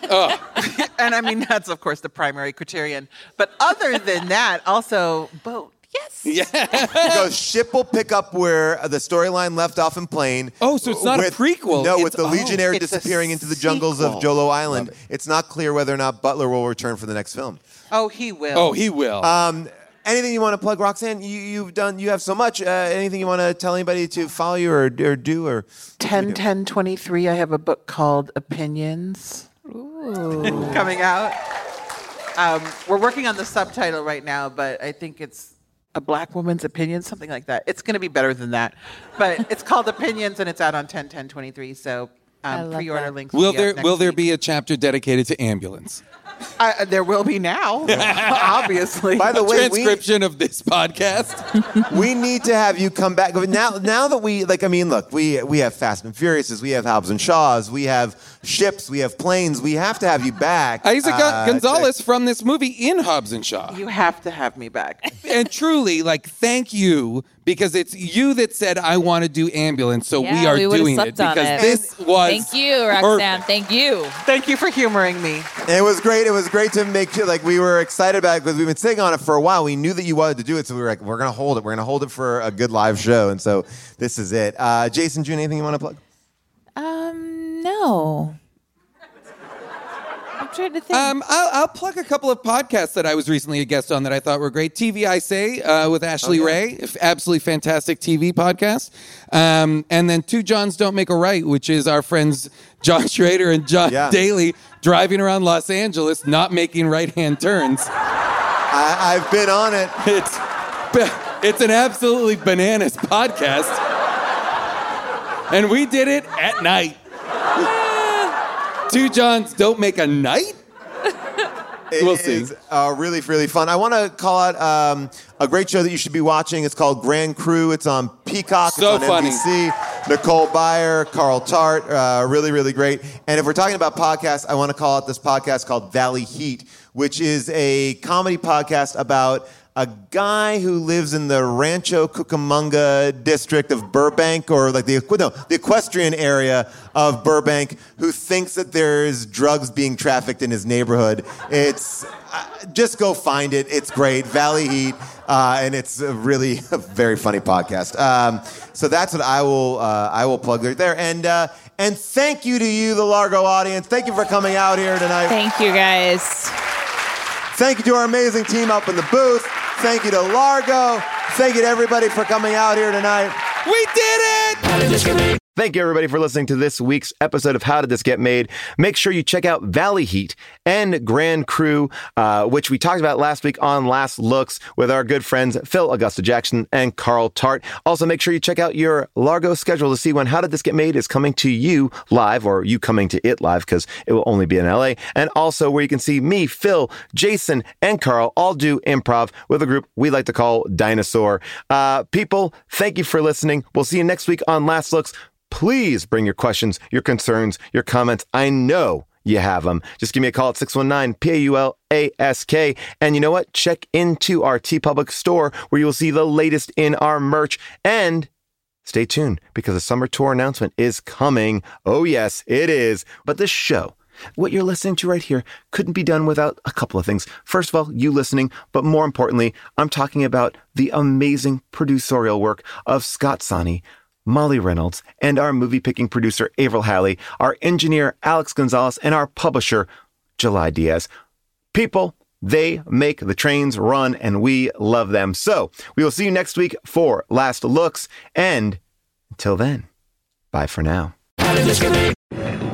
And I mean, that's, of course, the primary criterion. But other than that, also, Boat. Yes. Yeah. Because Ship will pick up where the storyline left off in Plane. Oh, so it's not a prequel. No, with It's- the Legionnaire it's a disappearing into the jungles of sequel. Jolo Island. It's not clear whether or not Butler will return for the next film. Oh, he will. Oh, he will. Anything you want to plug, Roxanne? You have so much. Anything you want to tell anybody to follow you or do or 10/10/23. I have a book called Opinions. Ooh. Coming out. We're working on the subtitle right now, but I think it's A Black Woman's Opinion, something like that. It's going to be better than that. But it's called Opinions, and it's out on 10/10/23. So pre-order links. Will there be a chapter dedicated to ambulance? There will be now, obviously. By the way, transcription of this podcast. We need to have you come back now that we look, we have Fast and Furiouses, we have Hobbs and Shaws, we have Ships, we have Planes. We have to have you back. Isaac Gonzalez from this movie in Hobbs and Shaw. You have to have me back. And truly, thank you, because it's you that said I want to do ambulance, so we are doing it because this was. Thank you, Roxanne. Thank you. Thank you for humoring me. It was great. It was great to make sure, we were excited about it because we've been sitting on it for a while. We knew that you wanted to do it, so we were like, we're going to hold it. We're going to hold it for a good live show, and so this is it. Jason, June, anything you want to plug? No. I'm trying to think. I'll plug a couple of podcasts that I was recently a guest on that I thought were great. TV I Say with Ashley Ray, absolutely fantastic TV podcast. And then Two Johns Don't Make a Right, which is our friends John Schrader and John Daly driving around Los Angeles, not making right-hand turns. I've been on it. It's an absolutely bananas podcast. And we did it at night. Two Johns Don't Make a Night? We'll see. It's really, really fun. I want to call out a great show that you should be watching. It's called Grand Crew. It's on Peacock. So it's on funny. NBC. Nicole Byer, Carl Tart, really, really great. And if we're talking about podcasts, I want to call out this podcast called Valley Heat, which is a comedy podcast about a guy who lives in the Rancho Cucamonga district of Burbank, or like the equestrian area of Burbank, who thinks that there's drugs being trafficked in his neighborhood. It's just go find it. It's great. Valley Heat, and it's a very funny podcast. So that's what I will plug there. And thank you to you, the Largo audience. Thank you for coming out here tonight. Thank you, guys. Thank you to our amazing team up in the booth. Thank you to Largo. Thank you to everybody for coming out here tonight. We did it! Thank you, everybody, for listening to this week's episode of How Did This Get Made? Make sure you check out Valley Heat and Grand Crew, which we talked about last week on Last Looks with our good friends Phil Augusta Jackson and Carl Tart. Also, make sure you check out your Largo schedule to see when How Did This Get Made is coming to you live, or you coming to it live, because it will only be in LA. And also where you can see me, Phil, Jason, and Carl all do improv with a group we like to call Dinosaur. People, thank you for listening. We'll see you next week on Last Looks. Please bring your questions, your concerns, your comments. I know you have them. Just give me a call at 619-PAULASK. And you know what? Check into our TeePublic store where you'll see the latest in our merch. And stay tuned, because a summer tour announcement is coming. Oh, yes, it is. But this show, what you're listening to right here, couldn't be done without a couple of things. First of all, you listening, but more importantly, I'm talking about the amazing producerial work of Scott Sani, Molly Reynolds, and our movie-picking producer, Avril Halley, our engineer, Alex Gonzalez, and our publisher, July Diaz. People, they make the trains run, and we love them. So, we will see you next week for Last Looks, and until then, bye for now.